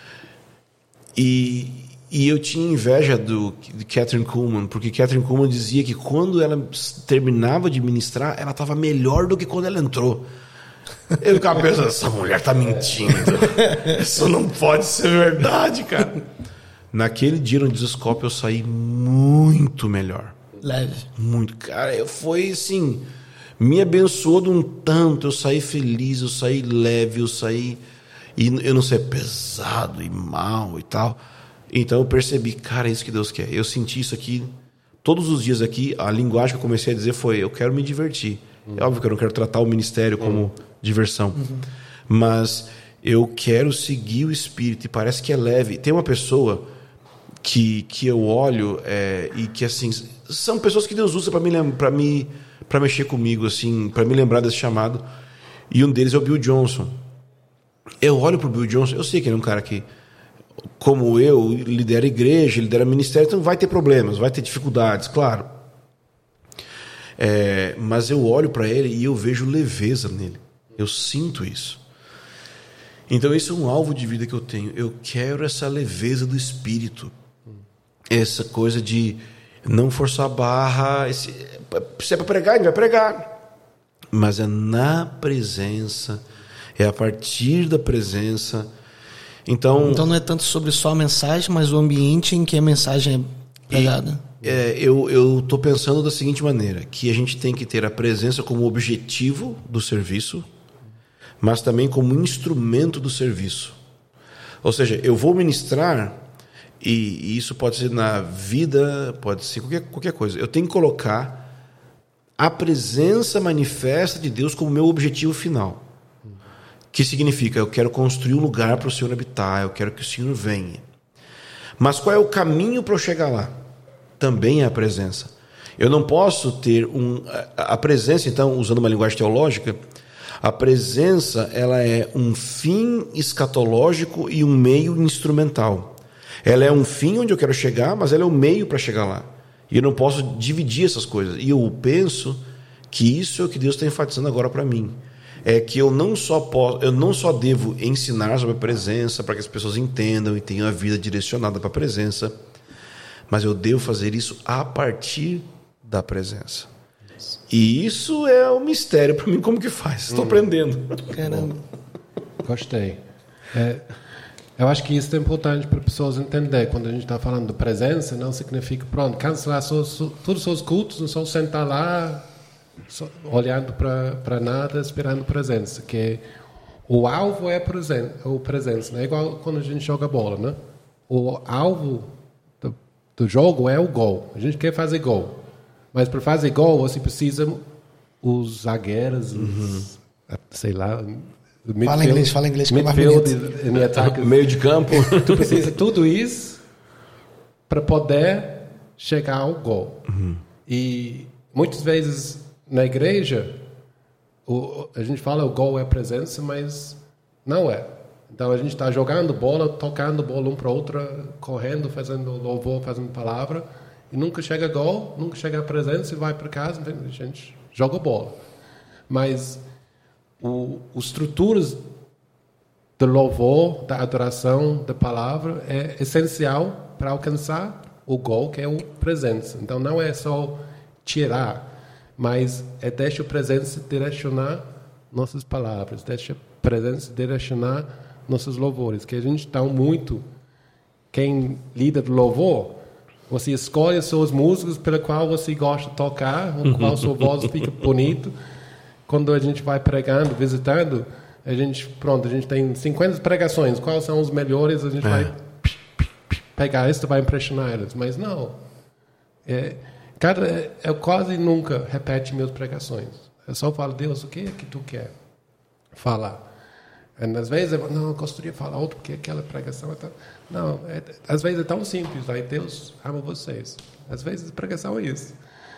E E eu tinha inveja do, de Kathryn Kuhlman, porque Kathryn Kuhlman dizia que quando ela terminava de ministrar, ela estava melhor do que quando ela entrou. Eu ficava pensando, essa mulher está mentindo. Isso não pode ser verdade, cara. Naquele dia no Dizascope eu saí muito melhor. Leve. Muito. Cara, eu, foi assim, me abençoou de um tanto. Eu saí feliz, eu saí leve, eu saí... E eu não sei, pesado e mal e tal... Então eu percebi, cara, é isso que Deus quer. Eu senti isso aqui, todos os dias aqui, a linguagem que eu comecei a dizer foi, eu quero me divertir. Uhum. É óbvio que eu não quero tratar o ministério como uhum. diversão. Uhum. Mas eu quero seguir o Espírito, e parece que é leve. Tem uma pessoa que, que eu olho é, e que, assim, são pessoas que Deus usa para me, para me, para mexer comigo, assim, para me lembrar desse chamado. E um deles é o Bill Johnson. Eu olho pro Bill Johnson, eu sei que ele é um cara que, como eu, lidera igreja, lidera ministério, então vai ter problemas, vai ter dificuldades, claro. É, mas eu olho para ele e eu vejo leveza nele. Eu sinto isso. Então isso é um alvo de vida que eu tenho. Eu quero essa leveza do espírito. Essa coisa de não forçar a barra. Esse, se é para pregar, a gente vai pregar. Mas é na presença, é a partir da presença. Então, então não é tanto sobre só a mensagem, mas o ambiente em que a mensagem é pregada. É, eu estou pensando da seguinte maneira, que a gente tem que ter a presença como objetivo do serviço, mas também como instrumento do serviço. Ou seja, eu vou ministrar, e, e isso pode ser na vida, pode ser qualquer, qualquer coisa. Eu tenho que colocar a presença manifesta de Deus como meu objetivo final. Que significa, eu quero construir um lugar para o Senhor habitar, eu quero que o Senhor venha. Mas qual é o caminho para eu chegar lá? Também é a presença. Eu não posso ter um... A presença, então, usando uma linguagem teológica, a presença ela é um fim escatológico e um meio instrumental. Ela é um fim onde eu quero chegar, mas ela é um meio para chegar lá. E eu não posso dividir essas coisas. E eu penso que isso é o que Deus está enfatizando agora para mim. É que eu não só posso, eu não só devo ensinar sobre a presença para que as pessoas entendam e tenham a vida direcionada para a presença, mas eu devo fazer isso a partir da presença. E isso é um mistério para mim, como que faz? Estou hum. aprendendo. Caramba. Gostei. É, eu acho que isso é importante para as pessoas entenderem. Quando a gente está falando de presença, não significa, pronto, cancelar seus, todos os seus cultos, não só sentar lá só olhando para nada, esperando presença. Que o alvo é presen o presença. Não é igual quando a gente joga bola, né? O alvo do, do jogo é o gol. A gente quer fazer gol. Mas para fazer gol, você precisa os zagueiros, uhum. os, sei lá... Midfield, fala inglês, fala inglês que é mais bonito. Meio de campo. Tu precisa de tudo isso para poder chegar ao gol. Uhum. E muitas vezes na igreja o, a gente fala o gol é presença, mas não é. Então a gente está jogando bola, tocando bola um para outra, correndo, fazendo louvor, fazendo palavra, e nunca chega gol, nunca chega a presença e vai para casa, a gente joga bola. Mas o, os estruturas do louvor, da adoração, da palavra é essencial para alcançar o gol, que é o presença. Então não é só tirar, mas é deixar a presença direcionar nossas palavras, deixa a presença direcionar nossos louvores, que a gente está muito, quem lida do louvor, você escolhe as suas músicas pela qual você gosta de tocar, com qual sua voz fica bonita. Quando a gente vai pregando, visitando, a gente, pronto, a gente tem cinquenta pregações, quais são os melhores, a gente é. vai pegar isso, vai impressionar eles. Mas não, é, cada, eu quase nunca repete minhas pregações. Eu só falo, Deus, o que é que tu quer falar? E às vezes eu não, eu gostaria de falar outro, porque aquela pregação é tão... Não, é, às vezes é tão simples, aí Deus ama vocês. Às vezes a pregação é isso.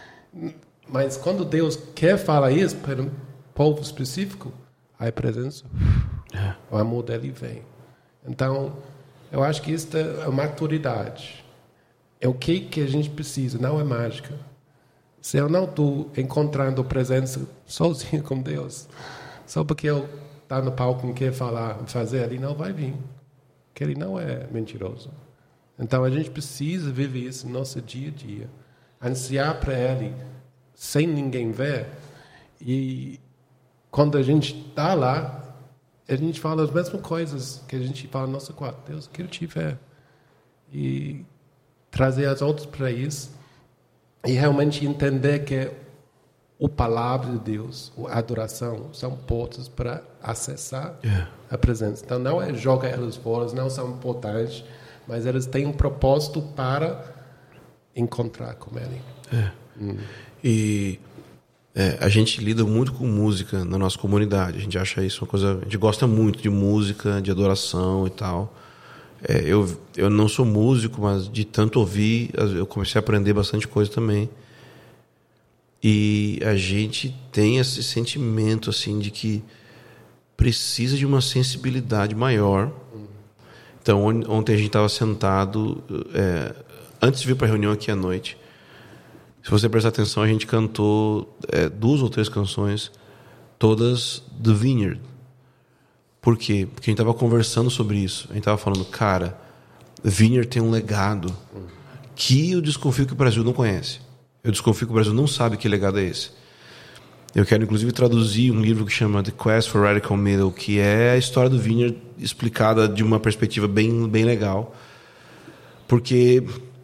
Mas quando Deus quer falar isso para um povo específico, aí a presença, é. o amor dele vem. Então, eu acho que isso é a maturidade. É o que, que a gente precisa, não é mágica. Se eu não estou encontrando a presença sozinho com Deus, só porque eu estou no palco e quer falar, fazer, ele não vai vir. Porque ele não é mentiroso. Então, a gente precisa viver isso no nosso dia a dia. Ansiar para ele, sem ninguém ver. E quando a gente está lá, a gente fala as mesmas coisas que a gente fala no nosso quarto. Deus, eu quero te ver. E trazer as outras para isso. E realmente entender que a palavra de Deus, a adoração, são portas para acessar yeah. a presença. Então, não é jogar elas fora, não são importantes, mas elas têm um propósito para encontrar com Ele. É. Hum. E é, a gente lida muito com música na nossa comunidade. A gente acha isso uma coisa... A gente gosta muito de música, de adoração e tal. É, eu, eu não sou músico, mas de tanto ouvir, eu comecei a aprender bastante coisa também. E a gente tem esse sentimento assim de que precisa de uma sensibilidade maior. Então, ontem a gente estava sentado, é, antes de vir para a reunião aqui à noite, se você prestar atenção, a gente cantou é, duas ou três canções, todas do Vineyard. Por quê? Porque a gente estava conversando sobre isso. A gente estava falando, cara, Vineyard tem um legado que eu desconfio que o Brasil não conhece. Eu desconfio que o Brasil não sabe que legado é esse. Eu quero, inclusive, traduzir um livro que chama The Quest for Radical Middle, que é a história do Vineyard explicada de uma perspectiva bem, bem legal. Porque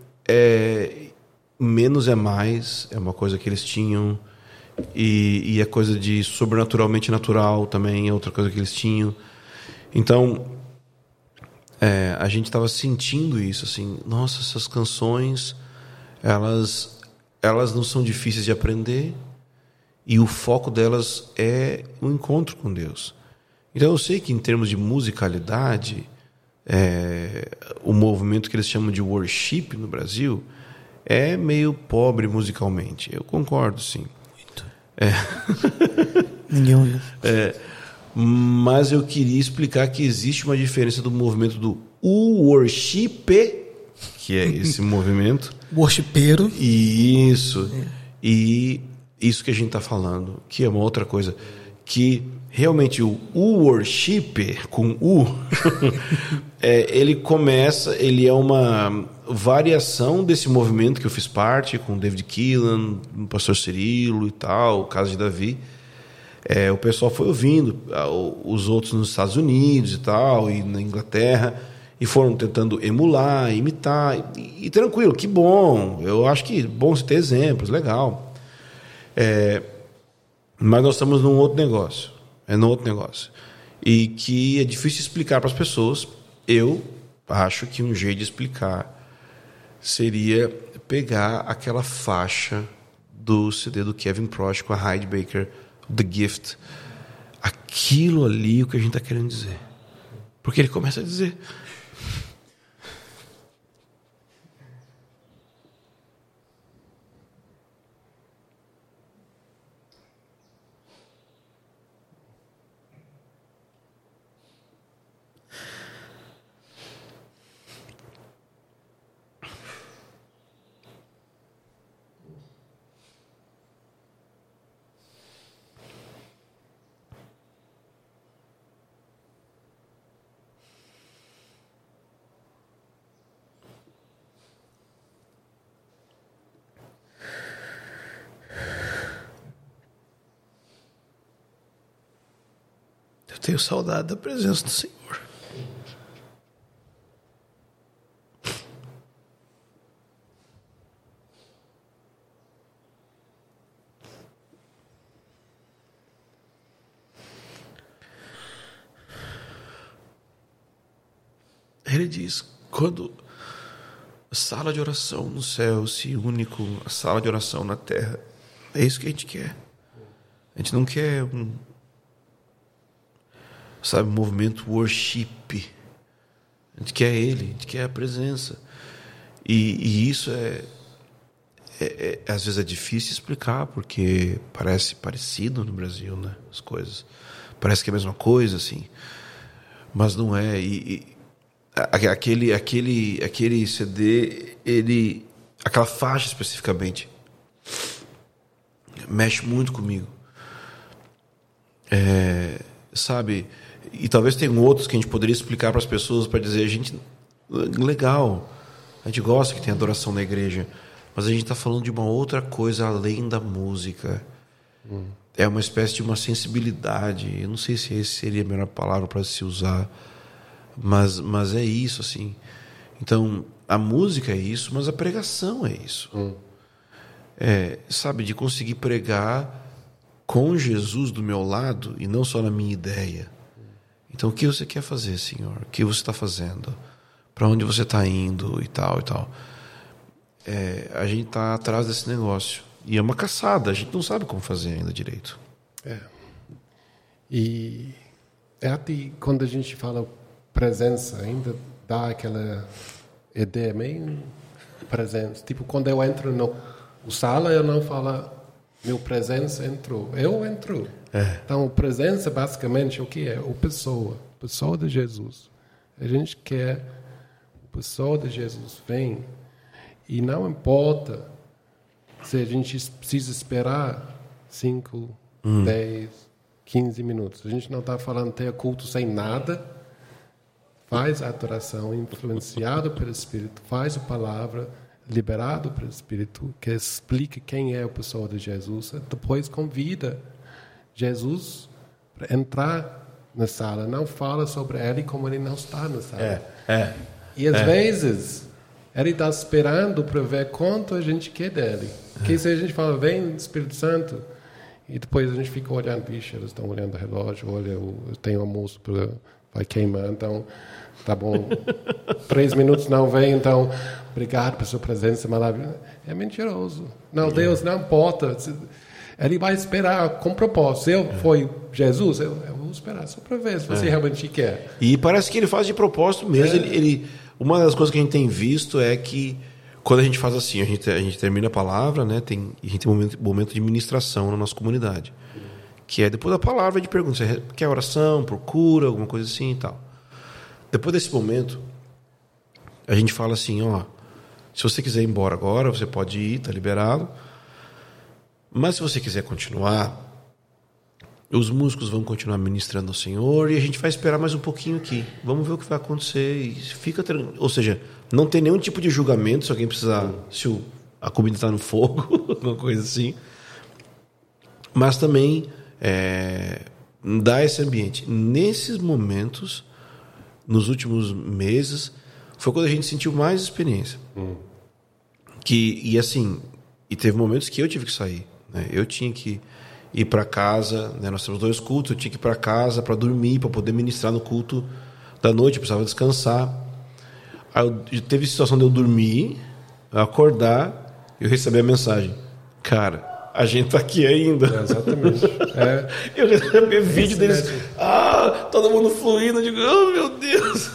é, menos é mais, é uma coisa que eles tinham, e, e é coisa de sobrenaturalmente natural também, é outra coisa que eles tinham. Então, é, a gente estava sentindo isso, assim, nossa, essas canções, elas, elas não são difíceis de aprender e o foco delas é o encontro com Deus. Então eu sei que em termos de musicalidade, é, o movimento que eles chamam de worship no Brasil é meio pobre musicalmente. Eu concordo, sim. Muito. É. Ninguém ouviu. É, mas eu queria explicar que existe uma diferença do movimento do worship, que é esse movimento. Worshipeiro. Isso. É. E isso que a gente está falando, que é uma outra coisa, que realmente o, o worship com U, é, ele começa, ele é uma variação desse movimento que eu fiz parte, com David Keelan, o pastor Cirilo e tal, o caso de Davi. É, o pessoal foi ouvindo os outros nos Estados Unidos e tal, e na Inglaterra, e foram tentando emular, imitar, e, e tranquilo, que bom, eu acho que bom você ter exemplos, legal. É, mas nós estamos num outro negócio, é num outro negócio, e que é difícil explicar para as pessoas. Eu acho que um jeito de explicar seria pegar aquela faixa do C D do Kevin Prosch com a Heidi Baker, The Gift, aquilo ali o que a gente está querendo dizer, porque ele começa a dizer: eu tenho saudade da presença do Senhor. Ele diz: quando a sala de oração no céu se une com a sala de oração na terra, é isso que a gente quer. A gente não quer um, sabe, movimento worship. A gente quer Ele, a gente quer a presença. E, e isso é, é, é, às vezes é difícil explicar, porque parece parecido no Brasil, né? As coisas. Parece que é a mesma coisa, assim. Mas não é. E, e aquele, aquele, aquele C D, ele, aquela faixa especificamente, mexe muito comigo. É, sabe... E talvez tenham outros que a gente poderia explicar para as pessoas, para dizer: a gente, legal, a gente gosta que tem adoração na igreja, mas a gente está falando de uma outra coisa além da música. Hum. É uma espécie de uma sensibilidade. Eu não sei se essa seria a melhor palavra para se usar, mas, mas é isso, assim. Então, a música é isso, mas a pregação é isso. Hum. É, sabe, de conseguir pregar com Jesus do meu lado e não só na minha ideia. Então, o que você quer fazer, Senhor? O que você está fazendo? Para onde você está indo? E tal, e tal. É, a gente está atrás desse negócio. E é uma caçada. A gente não sabe como fazer ainda direito. É. E é até quando a gente fala presença, ainda dá aquela ideia meio presença. Tipo, quando eu entro no sala, eu não falo meu presença entrou. Eu entro. É. Então, presença, basicamente, o que é? O pessoa. Pessoa de Jesus. A gente quer a pessoa de Jesus vem. E não importa se a gente precisa esperar cinco, hum. dez, quinze minutos. A gente não está falando ter culto sem nada. Faz a adoração influenciado pelo Espírito. Faz a palavra liberado pelo Espírito, que explica quem é a pessoa de Jesus. Depois convida Jesus para entrar na sala. Não fala sobre ele como ele não está na sala. É, é, e às é. vezes ele está esperando para ver quanto a gente quer dele. Porque é. se a gente fala, vem Espírito Santo, e depois a gente fica olhando, bicho, eles estão olhando o relógio, olha, eu tenho almoço para vai queimar, então tá bom. Três minutos não vem, então obrigado pela sua presença maravilhosa. É mentiroso. Não, Deus não importa. Ele vai esperar com propósito. Se eu é. for Jesus, eu, eu vou esperar só para ver se você é. realmente quer. E parece que ele faz de propósito mesmo. É. Ele, ele, uma das coisas que a gente tem visto é que quando a gente faz assim, a gente, a gente termina a palavra, né, tem, a gente tem um momento, momento de ministração na nossa comunidade. Que é depois da palavra de pergunta. Você quer oração, procura, alguma coisa assim e tal. Depois desse momento, a gente fala assim, ó, se você quiser ir embora agora, você pode ir, tá liberado. Mas se você quiser continuar, os músicos vão continuar ministrando ao Senhor e a gente vai esperar mais um pouquinho aqui. Vamos ver o que vai acontecer. E fica tranquilo. Ou seja, não tem nenhum tipo de julgamento se alguém precisar, se o, a comida está no fogo, alguma coisa assim. Mas também é, dá esse ambiente. Nesses momentos, nos últimos meses, foi quando a gente sentiu mais experiência. Hum. Que, e assim, e teve momentos que eu tive que sair. Né? Eu tinha que ir para casa, né? Nós temos dois cultos, eu tinha que ir para casa para dormir, para poder ministrar no culto da noite, eu precisava descansar. Aí eu, teve situação de eu dormir, eu acordar e eu receber a mensagem: cara, a gente tá aqui ainda. É, exatamente. É. Eu recebi vídeo deles, ah, todo mundo fluindo, eu digo, oh meu Deus.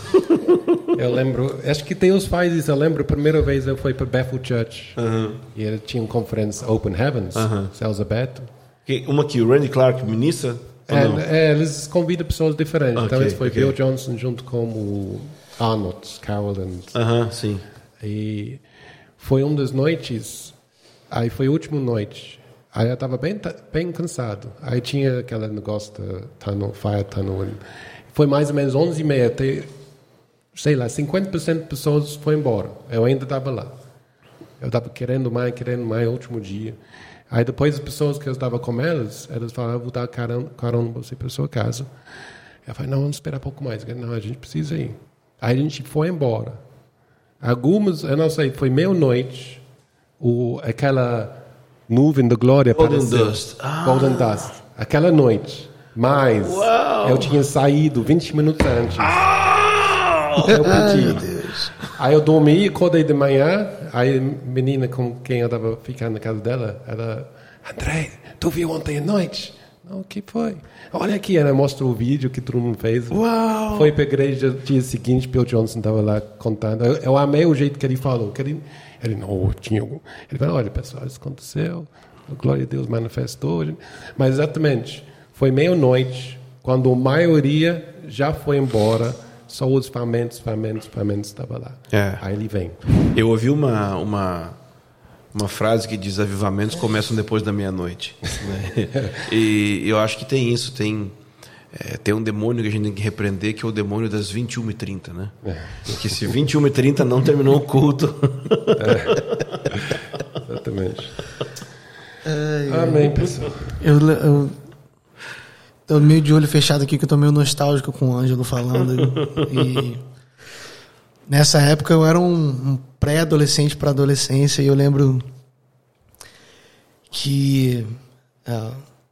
Eu lembro, acho que Deus faz isso. Eu lembro, a primeira vez eu fui para Bethel Church, uh-huh. e ele tinha uma conferência Open Heavens, uh-huh. céus abertos. Uma que o Randy Clark ministra? É, é, eles convidam pessoas diferentes. Okay, então, esse foi okay. Bill Johnson junto com o Arnold, Carolyn. Aham, sim. E foi uma das noites, aí foi a última noite. Aí eu estava bem, bem cansado. Aí tinha aquele negócio da tunnel, fire tunnel. Foi mais ou menos onze e meia, até, sei lá, cinquenta por cento de pessoas foram embora. Eu ainda estava lá. Eu estava querendo mais, querendo mais, último dia. Aí depois as pessoas que eu estava com elas, elas falaram, eu vou dar carona, carona você para a sua casa. Eu falei, não, vamos esperar um pouco mais. Não, a gente precisa ir. Aí a gente foi embora. Algumas, eu não sei, foi meia-noite, o, aquela nuvem da glória Golden apareceu. Dust. Ah. Golden Dust. Aquela noite. Mas Uau. eu tinha saído vinte minutos antes. Ah. Eu pedi. Ai, meu Deus. Aí eu dormi, acordei de manhã, aí a menina com quem eu estava ficando na casa dela, ela, André, tu viu ontem à noite? Não, o que foi? Olha aqui, ela mostrou o vídeo que todo mundo fez. Uau! Foi para a igreja no dia seguinte, Bill Johnson estava lá contando. Eu, eu amei o jeito que ele falou. Que ele, ele não tinha... Ele falou, olha pessoal, isso aconteceu, a glória de Deus manifestou. Mas exatamente, foi meia-noite, quando a maioria já foi embora, só os famintos, famintos, famintos estavam lá. É. Aí ele vem. Eu ouvi uma, uma, uma frase que diz: avivamentos começam depois da meia-noite. Né? E eu acho que tem isso. Tem, é, tem um demônio que a gente tem que repreender, que é o demônio das vinte e uma e trinta. Né? É. Porque se vinte e uma e trinta não terminou o culto. É. Exatamente. Ai, Amém, pessoal. Eu... eu... Tô meio de olho fechado aqui, que eu tô meio nostálgico com o Ângelo falando. E nessa época eu era um, um pré-adolescente para adolescência, e eu lembro que uh...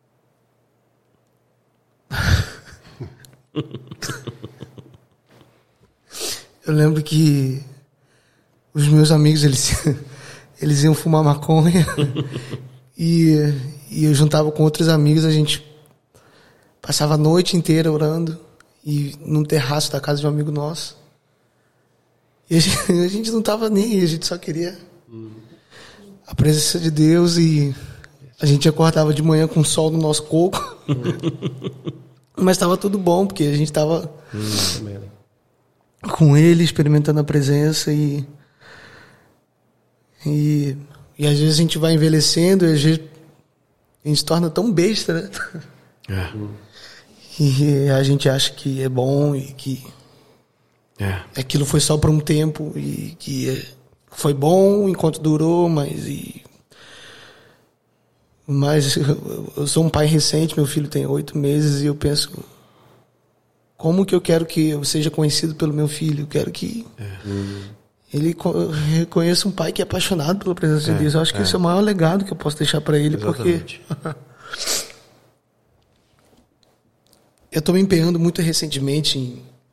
eu lembro que os meus amigos, eles, eles iam fumar maconha e, e eu juntava com outros amigos, a gente passava a noite inteira orando, e num terraço da casa de um amigo nosso. E a gente, a gente não estava nem aí, a gente só queria a presença de Deus, e a gente acordava de manhã com o sol no nosso coco. Mas estava tudo bom, porque a gente estava com ele, experimentando a presença, e, e, e às vezes a gente vai envelhecendo, e às vezes a gente se torna tão besta, né? É. E a gente acha que é bom, e que é. aquilo foi só por um tempo, e que foi bom enquanto durou, mas e, mas eu sou um pai recente, meu filho tem oito meses, e eu penso, como que eu quero que eu seja conhecido pelo meu filho? Eu quero que é. ele reconheça um pai que é apaixonado pela presença é. de Deus. Eu acho que é. esse é o maior legado que eu posso deixar para ele. Exatamente. Porque eu estou me empenhando muito recentemente em,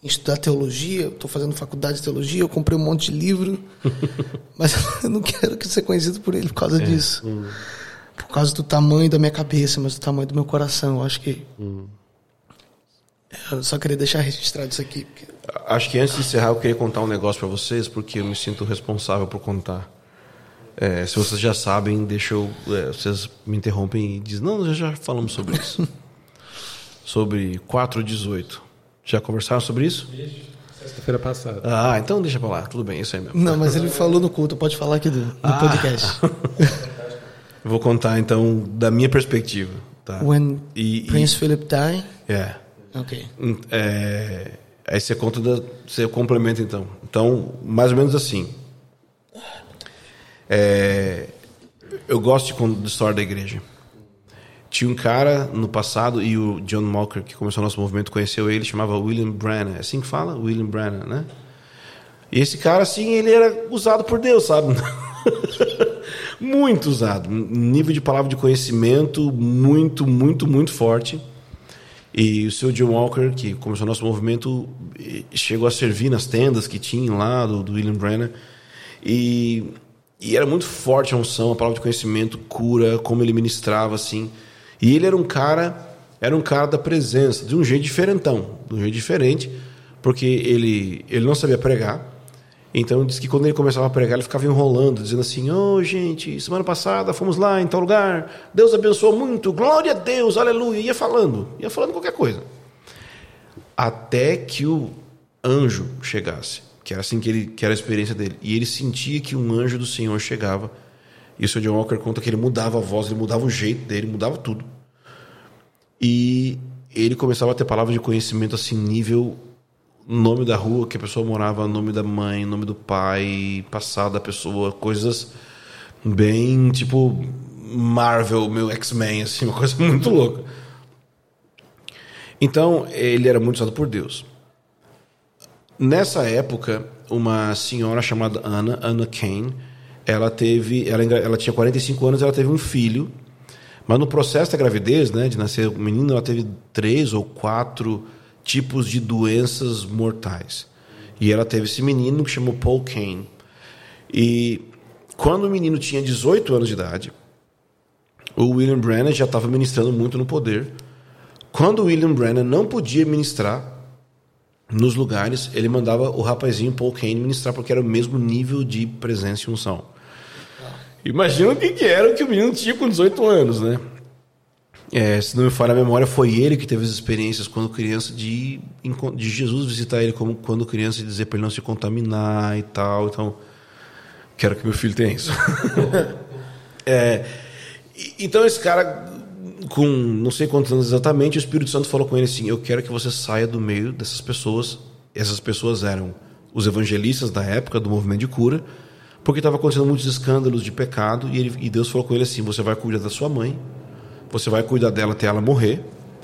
estudar teologia, eu tô fazendo faculdade de teologia, eu comprei um monte de livro, mas eu não quero que ser conhecido por ele por causa é. disso. Hum. Por causa do tamanho da minha cabeça, mas do tamanho do meu coração. Eu acho que... Hum. Eu só queria deixar registrado isso aqui. Porque... Acho que antes de encerrar, eu queria contar um negócio para vocês, porque eu me sinto responsável por contar. É, se vocês já sabem, deixa eu... É, vocês me interrompem e dizem, não, já, já falamos sobre isso. Sobre quatro dezoito. Já conversaram sobre isso? Sexta-feira passada. Ah, então deixa pra lá, tudo bem, isso aí mesmo. Não, mas ele falou no culto, pode falar aqui do, no ah. podcast. Vou contar então da minha perspectiva. Tá? When e, Prince e, Philip died? É. Ok. É, aí você conta, da, você complementa então. Então, mais ou menos assim. É, eu gosto de contar a história da igreja. Tinha um cara no passado, e o John Walker, que começou o nosso movimento, conheceu ele, chamava William Branham. É assim que fala? William Branham, né? E esse cara, assim, ele era usado por Deus, sabe? Muito usado. Nível de palavra de conhecimento muito, muito, muito forte. E o seu John Walker, que começou o nosso movimento, chegou a servir nas tendas que tinham lá do, do William Branham. E, e era muito forte a unção, a palavra de conhecimento, cura, como ele ministrava, assim... E ele era um cara, era um cara da presença, de um jeito diferentão, de um jeito diferente, porque ele, ele não sabia pregar. Então diz que quando ele começava a pregar, ele ficava enrolando, dizendo assim, ô oh, gente, semana passada fomos lá em tal lugar, Deus abençoou muito, glória a Deus, aleluia, ia falando, ia falando qualquer coisa. Até que o anjo chegasse, que era assim que, ele, que era a experiência dele, e ele sentia que um anjo do Senhor chegava. E o seu John Walker conta que ele mudava a voz, ele mudava o jeito dele, mudava tudo. E ele começava a ter palavras de conhecimento assim, nível nome da rua que a pessoa morava, nome da mãe, nome do pai, passado da pessoa, coisas bem tipo Marvel, meu X-Men, assim, uma coisa muito louca. Então, ele era muito usado por Deus. Nessa época, uma senhora chamada Anna, Anna Kane, ela teve, ela, ela tinha quarenta e cinco anos, ela teve um filho, mas no processo da gravidez, né, de nascer o menino, ela teve três ou quatro tipos de doenças mortais. E ela teve esse menino que chamou Paul Kane. E quando o menino tinha dezoito anos de idade, o William Branham já estava ministrando muito no poder. Quando o William Branham não podia ministrar nos lugares, ele mandava o rapazinho Paul Kane ministrar, porque era o mesmo nível de presença e unção. Imagina o que, que era o que o menino tinha com dezoito anos, né? É, se não me falha a memória, foi ele que teve as experiências quando criança de, de Jesus visitar ele como quando criança e dizer para ele não se contaminar e tal. Então, quero que meu filho tenha isso. é, então esse cara, com não sei quantos anos exatamente, o Espírito Santo falou com ele assim, eu quero que você saia do meio dessas pessoas. Essas pessoas eram os evangelistas da época do movimento de cura, porque estava acontecendo muitos escândalos de pecado, e, ele, e Deus falou com ele assim, você vai cuidar da sua mãe, você vai cuidar dela até ela morrer,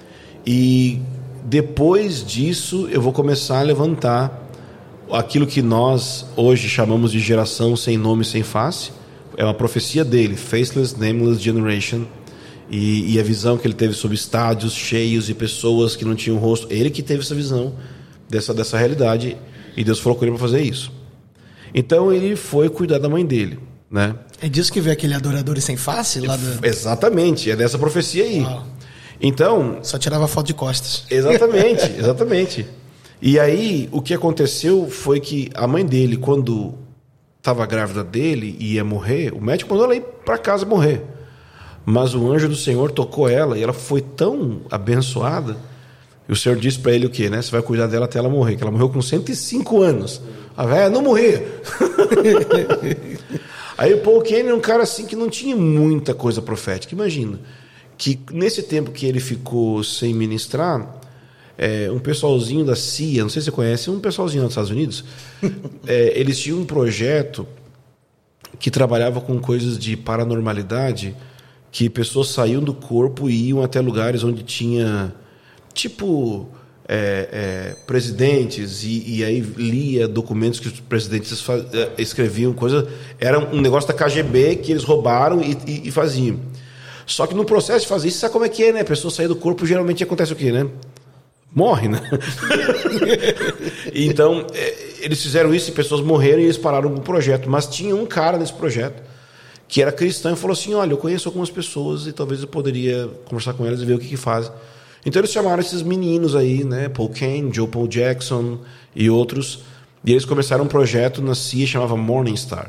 e depois disso eu vou começar a levantar aquilo que nós hoje chamamos de geração sem nome, sem face. É uma profecia dele, Faceless, Nameless Generation, e, e a visão que ele teve sobre estádios cheios e pessoas que não tinham rosto, ele que teve essa visão dessa, dessa realidade, e Deus falou com ele para fazer isso. Então ele foi cuidar da mãe dele, né? É disso que veio aquele adorador sem face lá do... Exatamente, é dessa profecia aí. Uau. Então, só tirava foto de costas. Exatamente, exatamente. E aí o que aconteceu foi que a mãe dele, quando estava grávida dele e ia morrer, o médico mandou ela ir para casa morrer. Mas o anjo do Senhor tocou ela e ela foi tão abençoada. E o Senhor disse para ele o quê, né? Você vai cuidar dela até ela morrer, que ela morreu com cento e cinco anos. A velha não morria. Aí o Paul Kane é um cara assim que não tinha muita coisa profética. Imagina que nesse tempo que ele ficou sem ministrar, é, um pessoalzinho da C I A, não sei se você conhece, um pessoalzinho dos Estados Unidos, é, eles tinham um projeto que trabalhava com coisas de paranormalidade, que pessoas saíam do corpo e iam até lugares onde tinha tipo... É, é, presidentes e, e aí lia documentos que os presidentes faz, é, escreviam, coisa, era um negócio da K G B que eles roubaram e, e, e faziam. Só que no processo de fazer isso, sabe como é que é, né? A pessoa sair do corpo, geralmente acontece o quê, né? morre, né? Então, eles fizeram isso e pessoas morreram e eles pararam o projeto. Mas tinha um cara nesse projeto que era cristão e falou assim, olha, eu conheço algumas pessoas e talvez eu poderia conversar com elas e ver o que que fazem. Então eles chamaram esses meninos aí, né? Paul Kane, Joe Paul Jackson e outros. E eles começaram um projeto na C I A chamava Morning Star.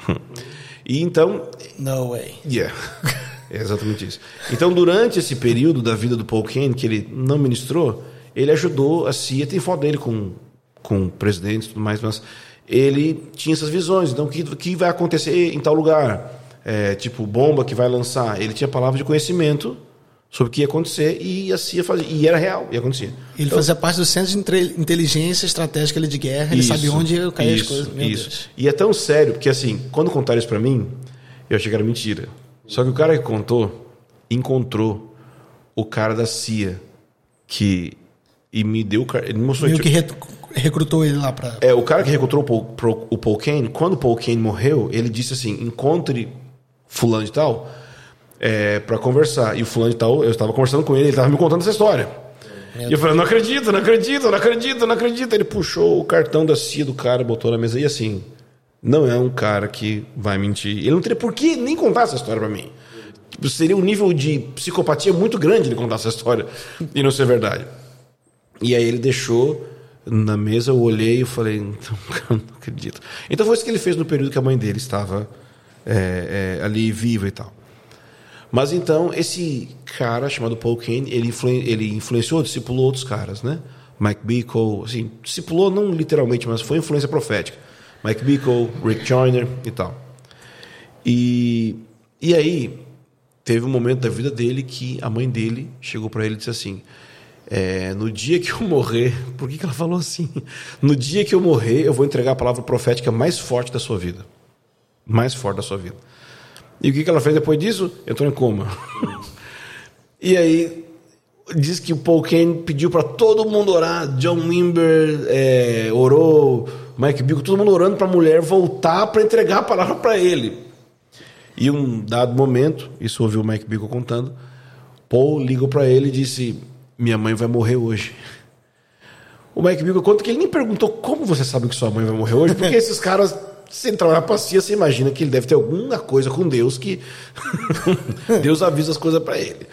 E então... No way. Yeah. É exatamente isso. Então, durante esse período da vida do Paul Kane, que ele não ministrou, ele ajudou a C I A, tem foto dele com, com presidentes e tudo mais, mas ele tinha essas visões. Então, o que, que vai acontecer em tal lugar? É, tipo, bomba que vai lançar. Ele tinha palavra de conhecimento sobre o que ia acontecer e a C I A fazia. E era real, e acontecia. Ele então, fazia parte do Centro de Inteligência Estratégica de Guerra, ele isso, sabia onde ia cair isso, as coisas. Meu isso. Deus. E é tão sério, porque assim, quando contaram isso pra mim, eu achei que era mentira. Só que o cara que contou, encontrou o cara da C I A, que... E me deu... Ele me mostrou... Meio que re, recrutou ele lá pra... É, o cara que recrutou o Paul, o Paul Kane, quando o Paul Kane morreu, ele disse assim, encontre fulano de tal é, pra conversar. E o fulano de tal, eu estava conversando com ele, ele estava me contando essa história. Meu e eu falei, não acredito, não acredito, não acredito, não acredito. Ele puxou o cartão da C I A do cara, botou na mesa e assim... Não é um cara que vai mentir. Ele não teria por que nem contar essa história pra mim. Seria um nível de psicopatia muito grande ele contar essa história e não ser verdade. E aí ele deixou na mesa, eu olhei e falei, não, não acredito. Então foi isso que ele fez no período que a mãe dele estava é, é, ali viva e tal. Mas então, esse cara chamado Paul Kane, ele, influ, ele influenciou, discipulou outros caras, né? Mike Bickle, assim, discipulou não literalmente, mas foi influência profética. Mike Bickle, Rick Joyner e tal. E, e aí, teve um momento da vida dele que a mãe dele chegou para ele e disse assim, é, no dia que eu morrer... Por que, que ela falou assim? No dia que eu morrer, eu vou entregar a palavra profética mais forte da sua vida. Mais forte da sua vida. E o que, que ela fez depois disso? Entrou em coma. E aí, diz que o Paul Kane pediu para todo mundo orar. John Wimber é, orou... Mike Bickle, todo mundo orando para a mulher voltar para entregar a palavra para ele. E um dado momento, isso ouviu o Mike Bickle contando, Paul ligou para ele e disse, minha mãe vai morrer hoje. O Mike Bickle conta que ele nem perguntou como você sabe que sua mãe vai morrer hoje, porque esses caras, se ele trabalhar para si, você imagina que ele deve ter alguma coisa com Deus que Deus avisa as coisas para ele.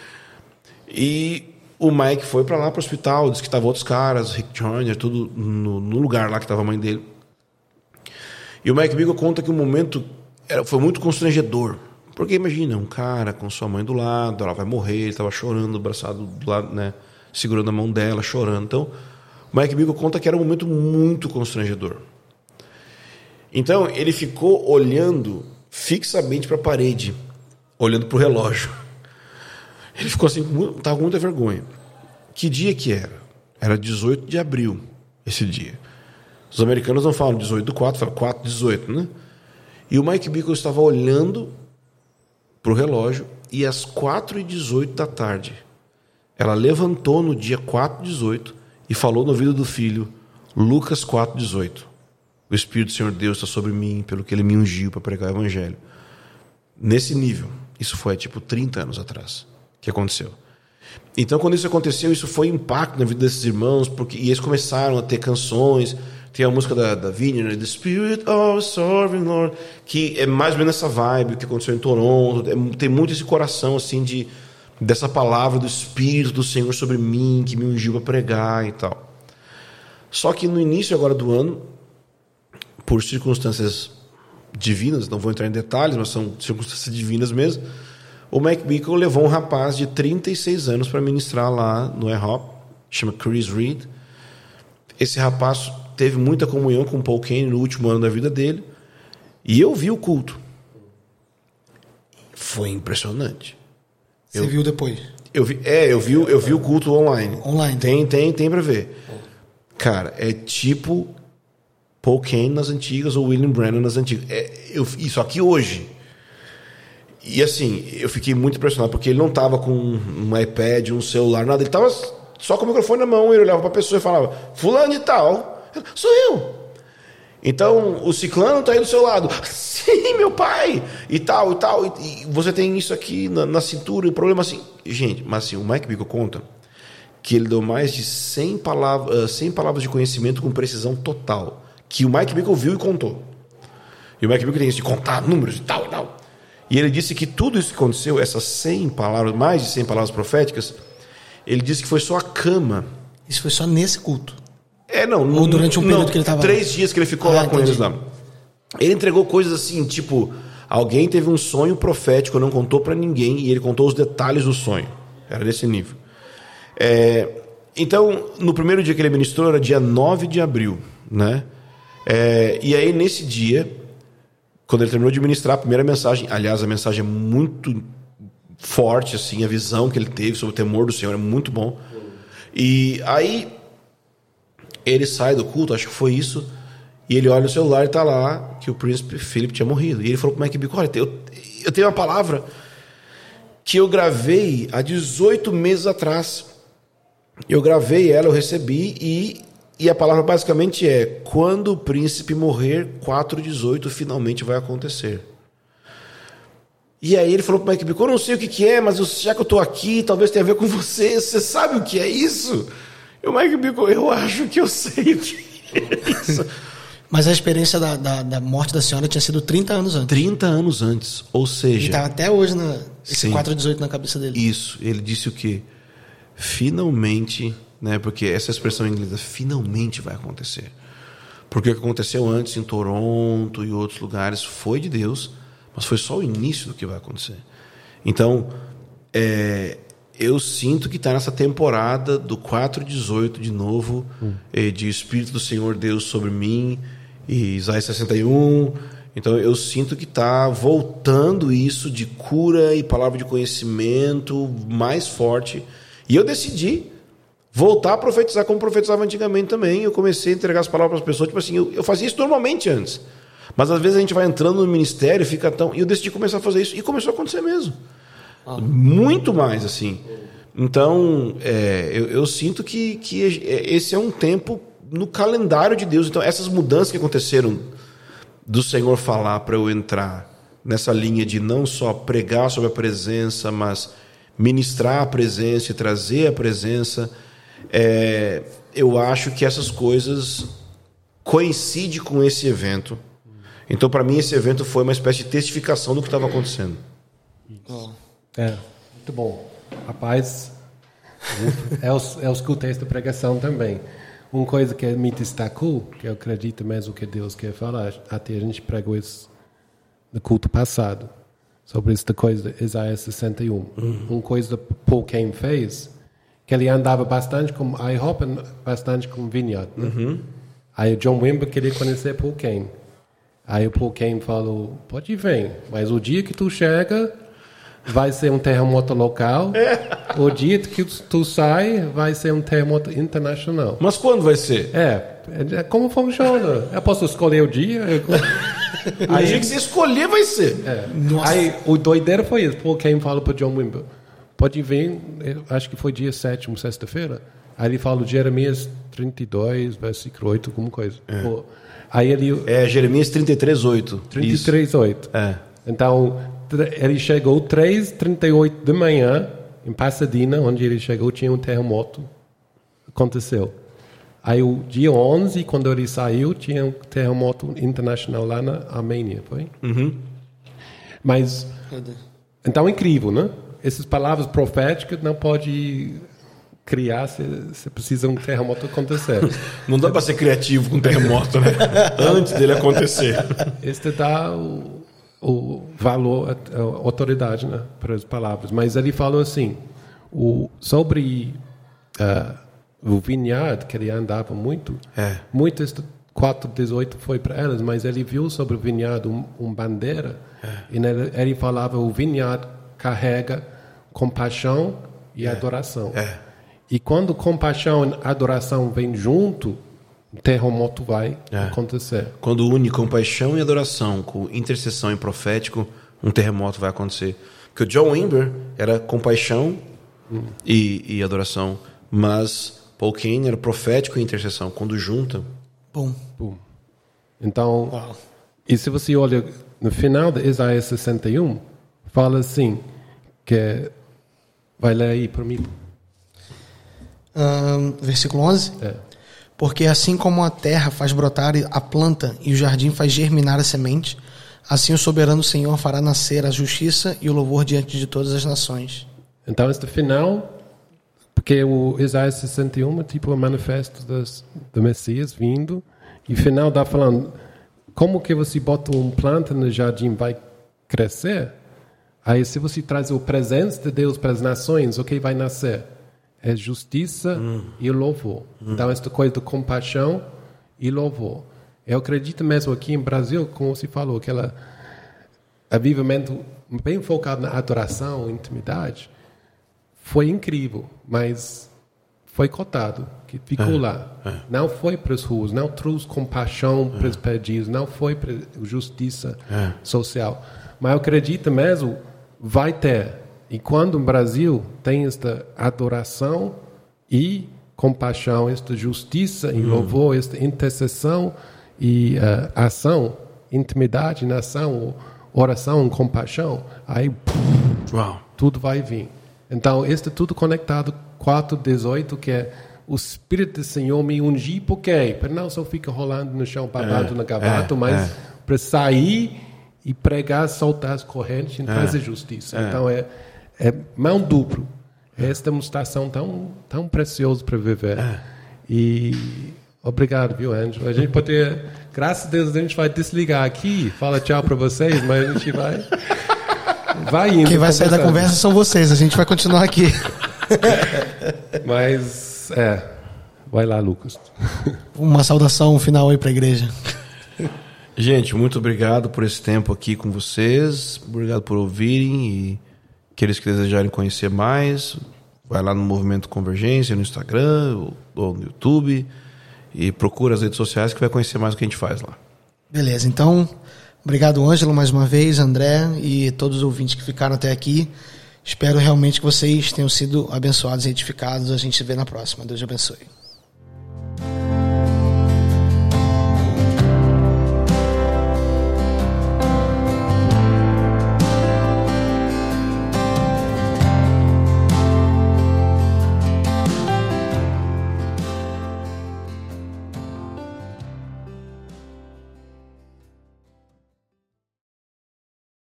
E o Mike foi para lá para o hospital, disse que estavam outros caras, Rick Joyner, tudo no, no lugar lá que estava a mãe dele. E o Mike Bickle conta que o momento era, foi muito constrangedor. Porque imagina, um cara com sua mãe do lado, ela vai morrer, ele estava chorando, abraçado do lado, né, segurando a mão dela, chorando. Então, o Mike Bickle conta que era um momento muito constrangedor. Então, ele ficou olhando fixamente para a parede, olhando para o relógio. Ele ficou assim, estava com muita vergonha. Que dia que era? Era dezoito de abril, esse dia. Os americanos não falam dezoito do quatro, falam quatro do dezoito, né? E o Mike Bickle estava olhando para o relógio e às quatro e dezoito da tarde, ela levantou no dia quatro e dezoito e falou no ouvido do filho, Lucas quatro e dezoito. O Espírito do Senhor Deus está sobre mim, pelo que Ele me ungiu para pregar o Evangelho. Nesse nível, isso foi tipo trinta anos atrás que aconteceu. Então, quando isso aconteceu, isso foi impacto na vida desses irmãos, porque e eles começaram a ter canções. Tem a música da, da Vineyard, né? The Spirit of Sovereign Lord, que é mais ou menos essa vibe, o que aconteceu em Toronto. É, tem muito esse coração assim de dessa palavra do Espírito do Senhor sobre mim, que me ungiu para pregar e tal. Só que no início agora do ano, por circunstâncias divinas, não vou entrar em detalhes, mas são circunstâncias divinas mesmo, o Mike Bickle levou um rapaz de trinta e seis anos para ministrar lá no E Hop, chama Chris Reed. Esse rapaz teve muita comunhão com o Paul Kane no último ano da vida dele, e eu vi o culto. Foi impressionante. Você eu, viu depois? Eu vi, é, eu vi, eu vi o culto online. Online. Tem, tem, tem para ver. Cara, é tipo Paul Kane nas antigas ou William Branham nas antigas. É, eu, isso aqui hoje. E assim, eu fiquei muito impressionado, porque ele não estava com um iPad, um celular, nada. Ele estava só com o microfone na mão, ele olhava para a pessoa e falava, fulano e tal. Sou eu. Então, o ciclano está aí do seu lado. Sim, meu pai. E tal, e tal. E, e você tem isso aqui na, na cintura, e o problema assim... Gente, mas assim, o Mike Bickle conta que ele deu mais de cem palavras, cem palavras de conhecimento com precisão total, que o Mike Bickle viu e contou. E o Mike Bickle tem isso de contar números e tal e tal. E ele disse que tudo isso que aconteceu, essas cem palavras, mais de cem palavras proféticas, ele disse que foi só a cama. Isso foi só nesse culto? É, não. Ou durante um período não, que ele estava Três dias que ele ficou ah, lá com entendi. eles lá. Ele entregou coisas assim, tipo, alguém teve um sonho profético, não contou para ninguém, e ele contou os detalhes do sonho. Era desse nível. É, então, no primeiro dia que ele ministrou, era dia nove de abril, né? É, e aí, nesse dia, quando ele terminou de ministrar a primeira mensagem, aliás, a mensagem é muito forte, assim, a visão que ele teve sobre o temor do Senhor é muito bom. E aí, ele sai do culto, acho que foi isso, e ele olha no celular e está lá que o príncipe Philip tinha morrido. E ele falou para o Mike Bickle, olha, eu, eu tenho uma palavra que eu gravei há dezoito meses atrás. Eu gravei ela, eu recebi, e, e a palavra basicamente é: quando o príncipe morrer, quatro dezoito finalmente vai acontecer. E aí ele falou para o Mike Bickle, eu não sei o que, que é, mas eu, já que eu estou aqui, talvez tenha a ver com você, você sabe o que é isso? E o Mike Bickle, eu acho que eu sei o que é isso. Mas a experiência da, da, da morte da senhora tinha sido trinta anos antes. trinta anos antes, ou seja... Ele estava até hoje na, esse sim, quatro dezoito na cabeça dele. Isso, ele disse o quê? Finalmente, né, porque essa expressão em inglês, finalmente vai acontecer. Porque o que aconteceu antes em Toronto e outros lugares foi de Deus, mas foi só o início do que vai acontecer. Então, é, eu sinto que está nessa temporada do quatro dezoito de novo, hum. de Espírito do Senhor Deus sobre mim, e Isaías sessenta e um. Então eu sinto que está voltando isso de cura e palavra de conhecimento mais forte. E eu decidi voltar a profetizar como profetizava antigamente também. Eu comecei a entregar as palavras para as pessoas, tipo assim, eu, eu fazia isso normalmente antes. Mas às vezes a gente vai entrando no ministério e fica tão... E eu decidi começar a fazer isso, e começou a acontecer mesmo. Ah. Muito mais, assim. Então, é, eu, eu sinto que, que esse é um tempo no calendário de Deus. Então, essas mudanças que aconteceram do Senhor falar para eu entrar nessa linha de não só pregar sobre a presença, mas ministrar a presença e trazer a presença, é, eu acho que essas coisas coincidem com esse evento. Então, para mim, esse evento foi uma espécie de testificação do que estava acontecendo. É, muito bom. Rapaz, eu, eu escutei esta pregação também. Uma coisa que me destacou, que eu acredito mesmo que Deus quer falar, até a gente pregou isso no culto passado, sobre esta coisa de Isaías sessenta e um. Uhum. Uma coisa que Paul Cain fez, que ele andava bastante com IHOP, bastante com Vineyard. Né? Uhum. Aí o John Wimber queria conhecer Paul Cain. Aí o Paul Cain falou, pode vir, mas o dia que tu chega... vai ser um terremoto local. É. O dia que tu sai, vai ser um terremoto internacional. Mas quando vai ser? É, é como funciona. Eu posso escolher o dia. Aí, o dia que você escolher vai ser. É. Aí o doideiro foi isso. Pô, quem fala para John Wimber, pode vir, acho que foi dia sétimo, sexta-feira. Aí ele fala Jeremias trinta e dois, versículo oito, alguma coisa. É, Pô, aí ele, é Jeremias trinta e três, oito. trinta e três, oito. É. Então... ele chegou três e trinta e oito da manhã em Pasadena, onde ele chegou, tinha um terremoto. Aconteceu. Aí o dia onze, quando ele saiu, tinha um terremoto internacional lá na Armênia, foi? Uhum. Mas, então é incrível, né? Essas palavras proféticas não pode criar se, se precisa um terremoto acontecer. Não dá para ser criativo com terremoto, né? Antes dele acontecer. Este dá o o valor, a, a autoridade, né, para as palavras. Mas ele falou assim, o, sobre uh, o vineyard, que ele andava muito, é. muito este quatro dezoito foi para elas, mas ele viu sobre o vineyard um, um bandeira, é. e ele, ele falava, o vineyard carrega compaixão e é. adoração. É. E quando compaixão e adoração vêm junto, o terremoto vai é. acontecer. Quando une compaixão e adoração com intercessão e profético, um terremoto vai acontecer. Porque o John Wimber era compaixão hum. e, e adoração, mas Paul Cain era profético e intercessão. Quando junta... Bom. Bom. Então, Uau. E se você olha no final de Isaías sessenta e um, fala assim, que vai ler aí para mim. Um, versículo onze. É. Porque assim como a terra faz brotar a planta e o jardim faz germinar a semente, assim o soberano Senhor fará nascer a justiça e o louvor diante de todas as nações. Então, este final, porque o Isaías sessenta e um é tipo o manifesto das, do Messias vindo, e o final está falando, como que você bota uma planta no jardim vai crescer? Aí, se você traz a presença de Deus para as nações, o que vai nascer? É justiça hum. e louvor. Hum. Então, esta coisa de compaixão e louvor. Eu acredito mesmo aqui em Brasil, como você falou, aquele avivamento bem focado na adoração, intimidade, foi incrível, mas foi cotado, que ficou é, lá. É. Não foi para as ruas, não trouxe compaixão é. para os perdidos, não foi para justiça é. social. Mas eu acredito mesmo, vai ter. E quando o Brasil tem esta adoração e compaixão, esta justiça e hum. louvor, esta intercessão e uh, ação, intimidade na ação, oração, compaixão, aí Uau. tudo vai vir. Então, isso é tudo conectado, quatro dezoito, que é o Espírito do Senhor me ungir, por quê? Para não só ficar rolando no chão, babado é, na gavata, é, mas é. para sair e pregar, soltar as correntes e trazer é, justiça. É. Então, é, é mão duplo. Esta demonstração tão, tão preciosa para viver. É. E obrigado, viu, Ângelo? A gente pode ter, graças a Deus, a gente vai desligar aqui, fala tchau para vocês, mas a gente vai... Vai indo. Quem vai sair da conversa são vocês, a gente vai continuar aqui. Mas, é, vai lá, Lucas. Uma saudação final aí para a igreja. Gente, muito obrigado por esse tempo aqui com vocês, obrigado por ouvirem e aqueles que desejarem conhecer mais, vai lá no Movimento Convergência, no Instagram ou, ou no YouTube e procura as redes sociais que vai conhecer mais o que a gente faz lá. Beleza, então... Obrigado, Ângelo, mais uma vez, André e todos os ouvintes que ficaram até aqui. Espero realmente que vocês tenham sido abençoados e edificados. A gente se vê na próxima. Deus abençoe.